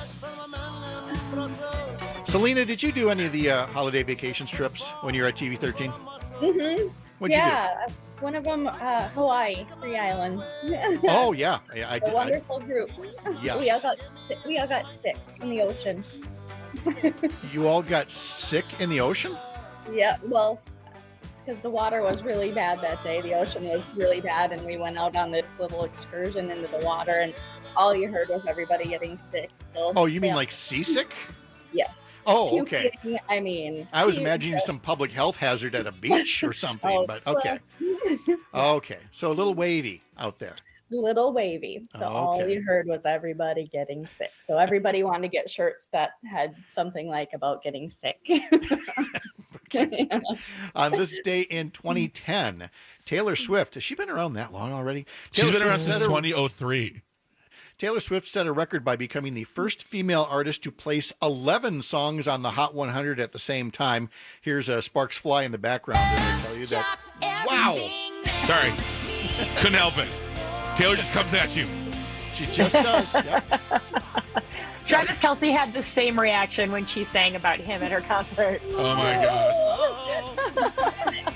Selena, did you do any of the uh, holiday vacations trips when you were at T V thirteen? Mm-hmm. What'd you do? yeah, one of them, uh, Hawaii, three islands. Oh yeah, I, I A did. I, wonderful group. Yes. We all got we all got sick in the ocean. you all got sick in the ocean? Yeah, well, because the water was really bad that day. The ocean was really bad, and we went out on this little excursion into the water, and all you heard was everybody getting sick. So, Oh, you mean yeah. like seasick? Yes. Oh, okay. Puking, I mean, I was puke, imagining yes. some public health hazard at a beach or something, Oh, but well, okay. Okay, so a little wavy out there. little wavy. So all Okay. you heard was everybody getting sick. So everybody wanted to get shirts that had something like about getting sick. On this day in twenty ten, Taylor Swift, has she been around that long already? She's Taylor been around Swift since set a- twenty oh three. Taylor Swift set a record by becoming the first female artist to place eleven songs on the Hot one hundred at the same time. Here's uh, Sparks Fly in the background, and I tell you that. Wow! Sorry. Couldn't help it. Taylor just comes at you. She just does. Yep. Travis Kelce had the same reaction when she sang about him at her concert. Oh my gosh.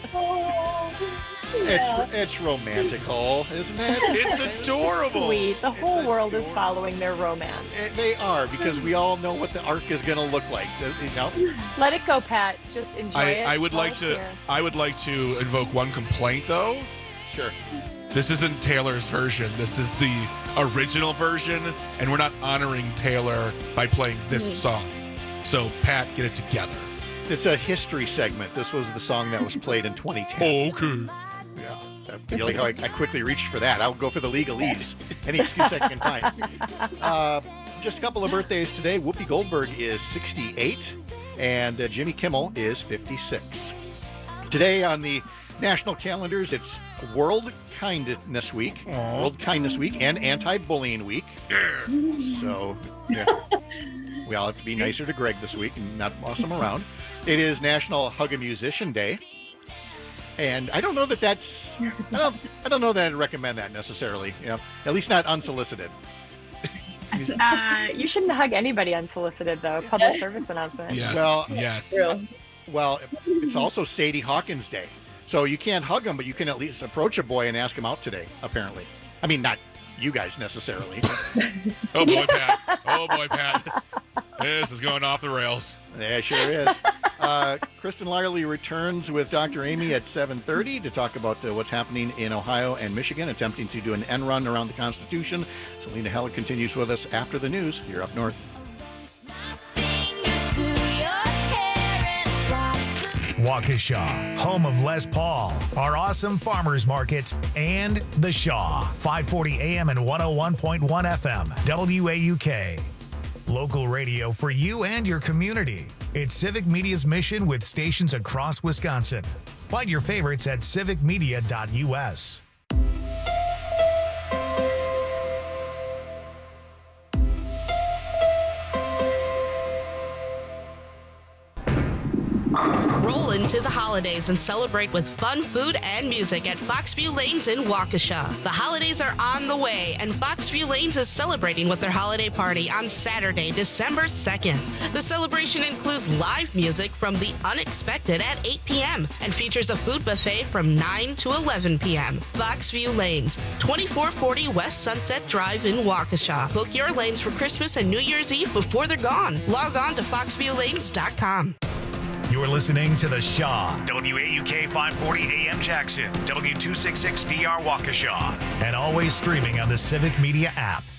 It's it's romantical, isn't it? It's adorable. Sweet. The whole world is following their romance. Eh, They are, because we all know what the arc is going to look like. You know? Let it go, Pat. Just enjoy I, it. I would while like it's to here. I would like to invoke one complaint though. Sure. This isn't Taylor's version. This is the original version, and we're not honoring Taylor by playing this song. So Pat, get it together. It's a history segment. This was the song that was played in twenty ten. Oh, okay. Yeah. You like how I, I quickly reached for that. I'll go for the legalese. Any excuse I can find. Uh, just a couple of birthdays today. Whoopi Goldberg is sixty-eight, and uh, Jimmy Kimmel is fifty-six. Today on the national calendars, it's World Kindness Week, Aww. World Kindness Week, and Anti-Bullying Week. So, yeah. We all have to be nicer to Greg this week and not boss him around. It is National Hug a Musician Day. And I don't know that that's, I don't, I don't know that I'd recommend that necessarily, you know, at least not unsolicited. Uh, you shouldn't hug anybody unsolicited, though. Public service announcement. Yes. Well, yes. Well, it's also Sadie Hawkins Day. So you can't hug him, but you can at least approach a boy and ask him out today, apparently. I mean, not you guys necessarily. Oh, boy, Pat. Oh, boy, Pat. This, this is going off the rails. Yeah, sure is. Uh, Kristen Lyerly returns with Doctor Amy at seven thirty to talk about uh, what's happening in Ohio and Michigan, attempting to do an end run around the Constitution. Selena Heller continues with us after the news. You're up north. Waukesha, home of Les Paul, our awesome farmers market, and The Shaw, five forty A M and one oh one point one F M, W A U K. Local radio for you and your community. It's Civic Media's mission with stations across Wisconsin. Find your favorites at civic media dot U S. Roll into the holidays and celebrate with fun food and music at Foxview Lanes in Waukesha. The holidays are on the way, and Foxview Lanes is celebrating with their holiday party on Saturday, December second. The celebration includes live music from The Unexpected at eight p.m. and features a food buffet from nine to eleven p.m. Foxview Lanes, twenty-four forty West Sunset Drive in Waukesha. Book your lanes for Christmas and New Year's Eve before they're gone. Log on to foxview lanes dot com. You're listening to The Shaw, W A U K five forty A M Jackson, W two sixty-six D R Waukesha, and always streaming on the Civic Media app.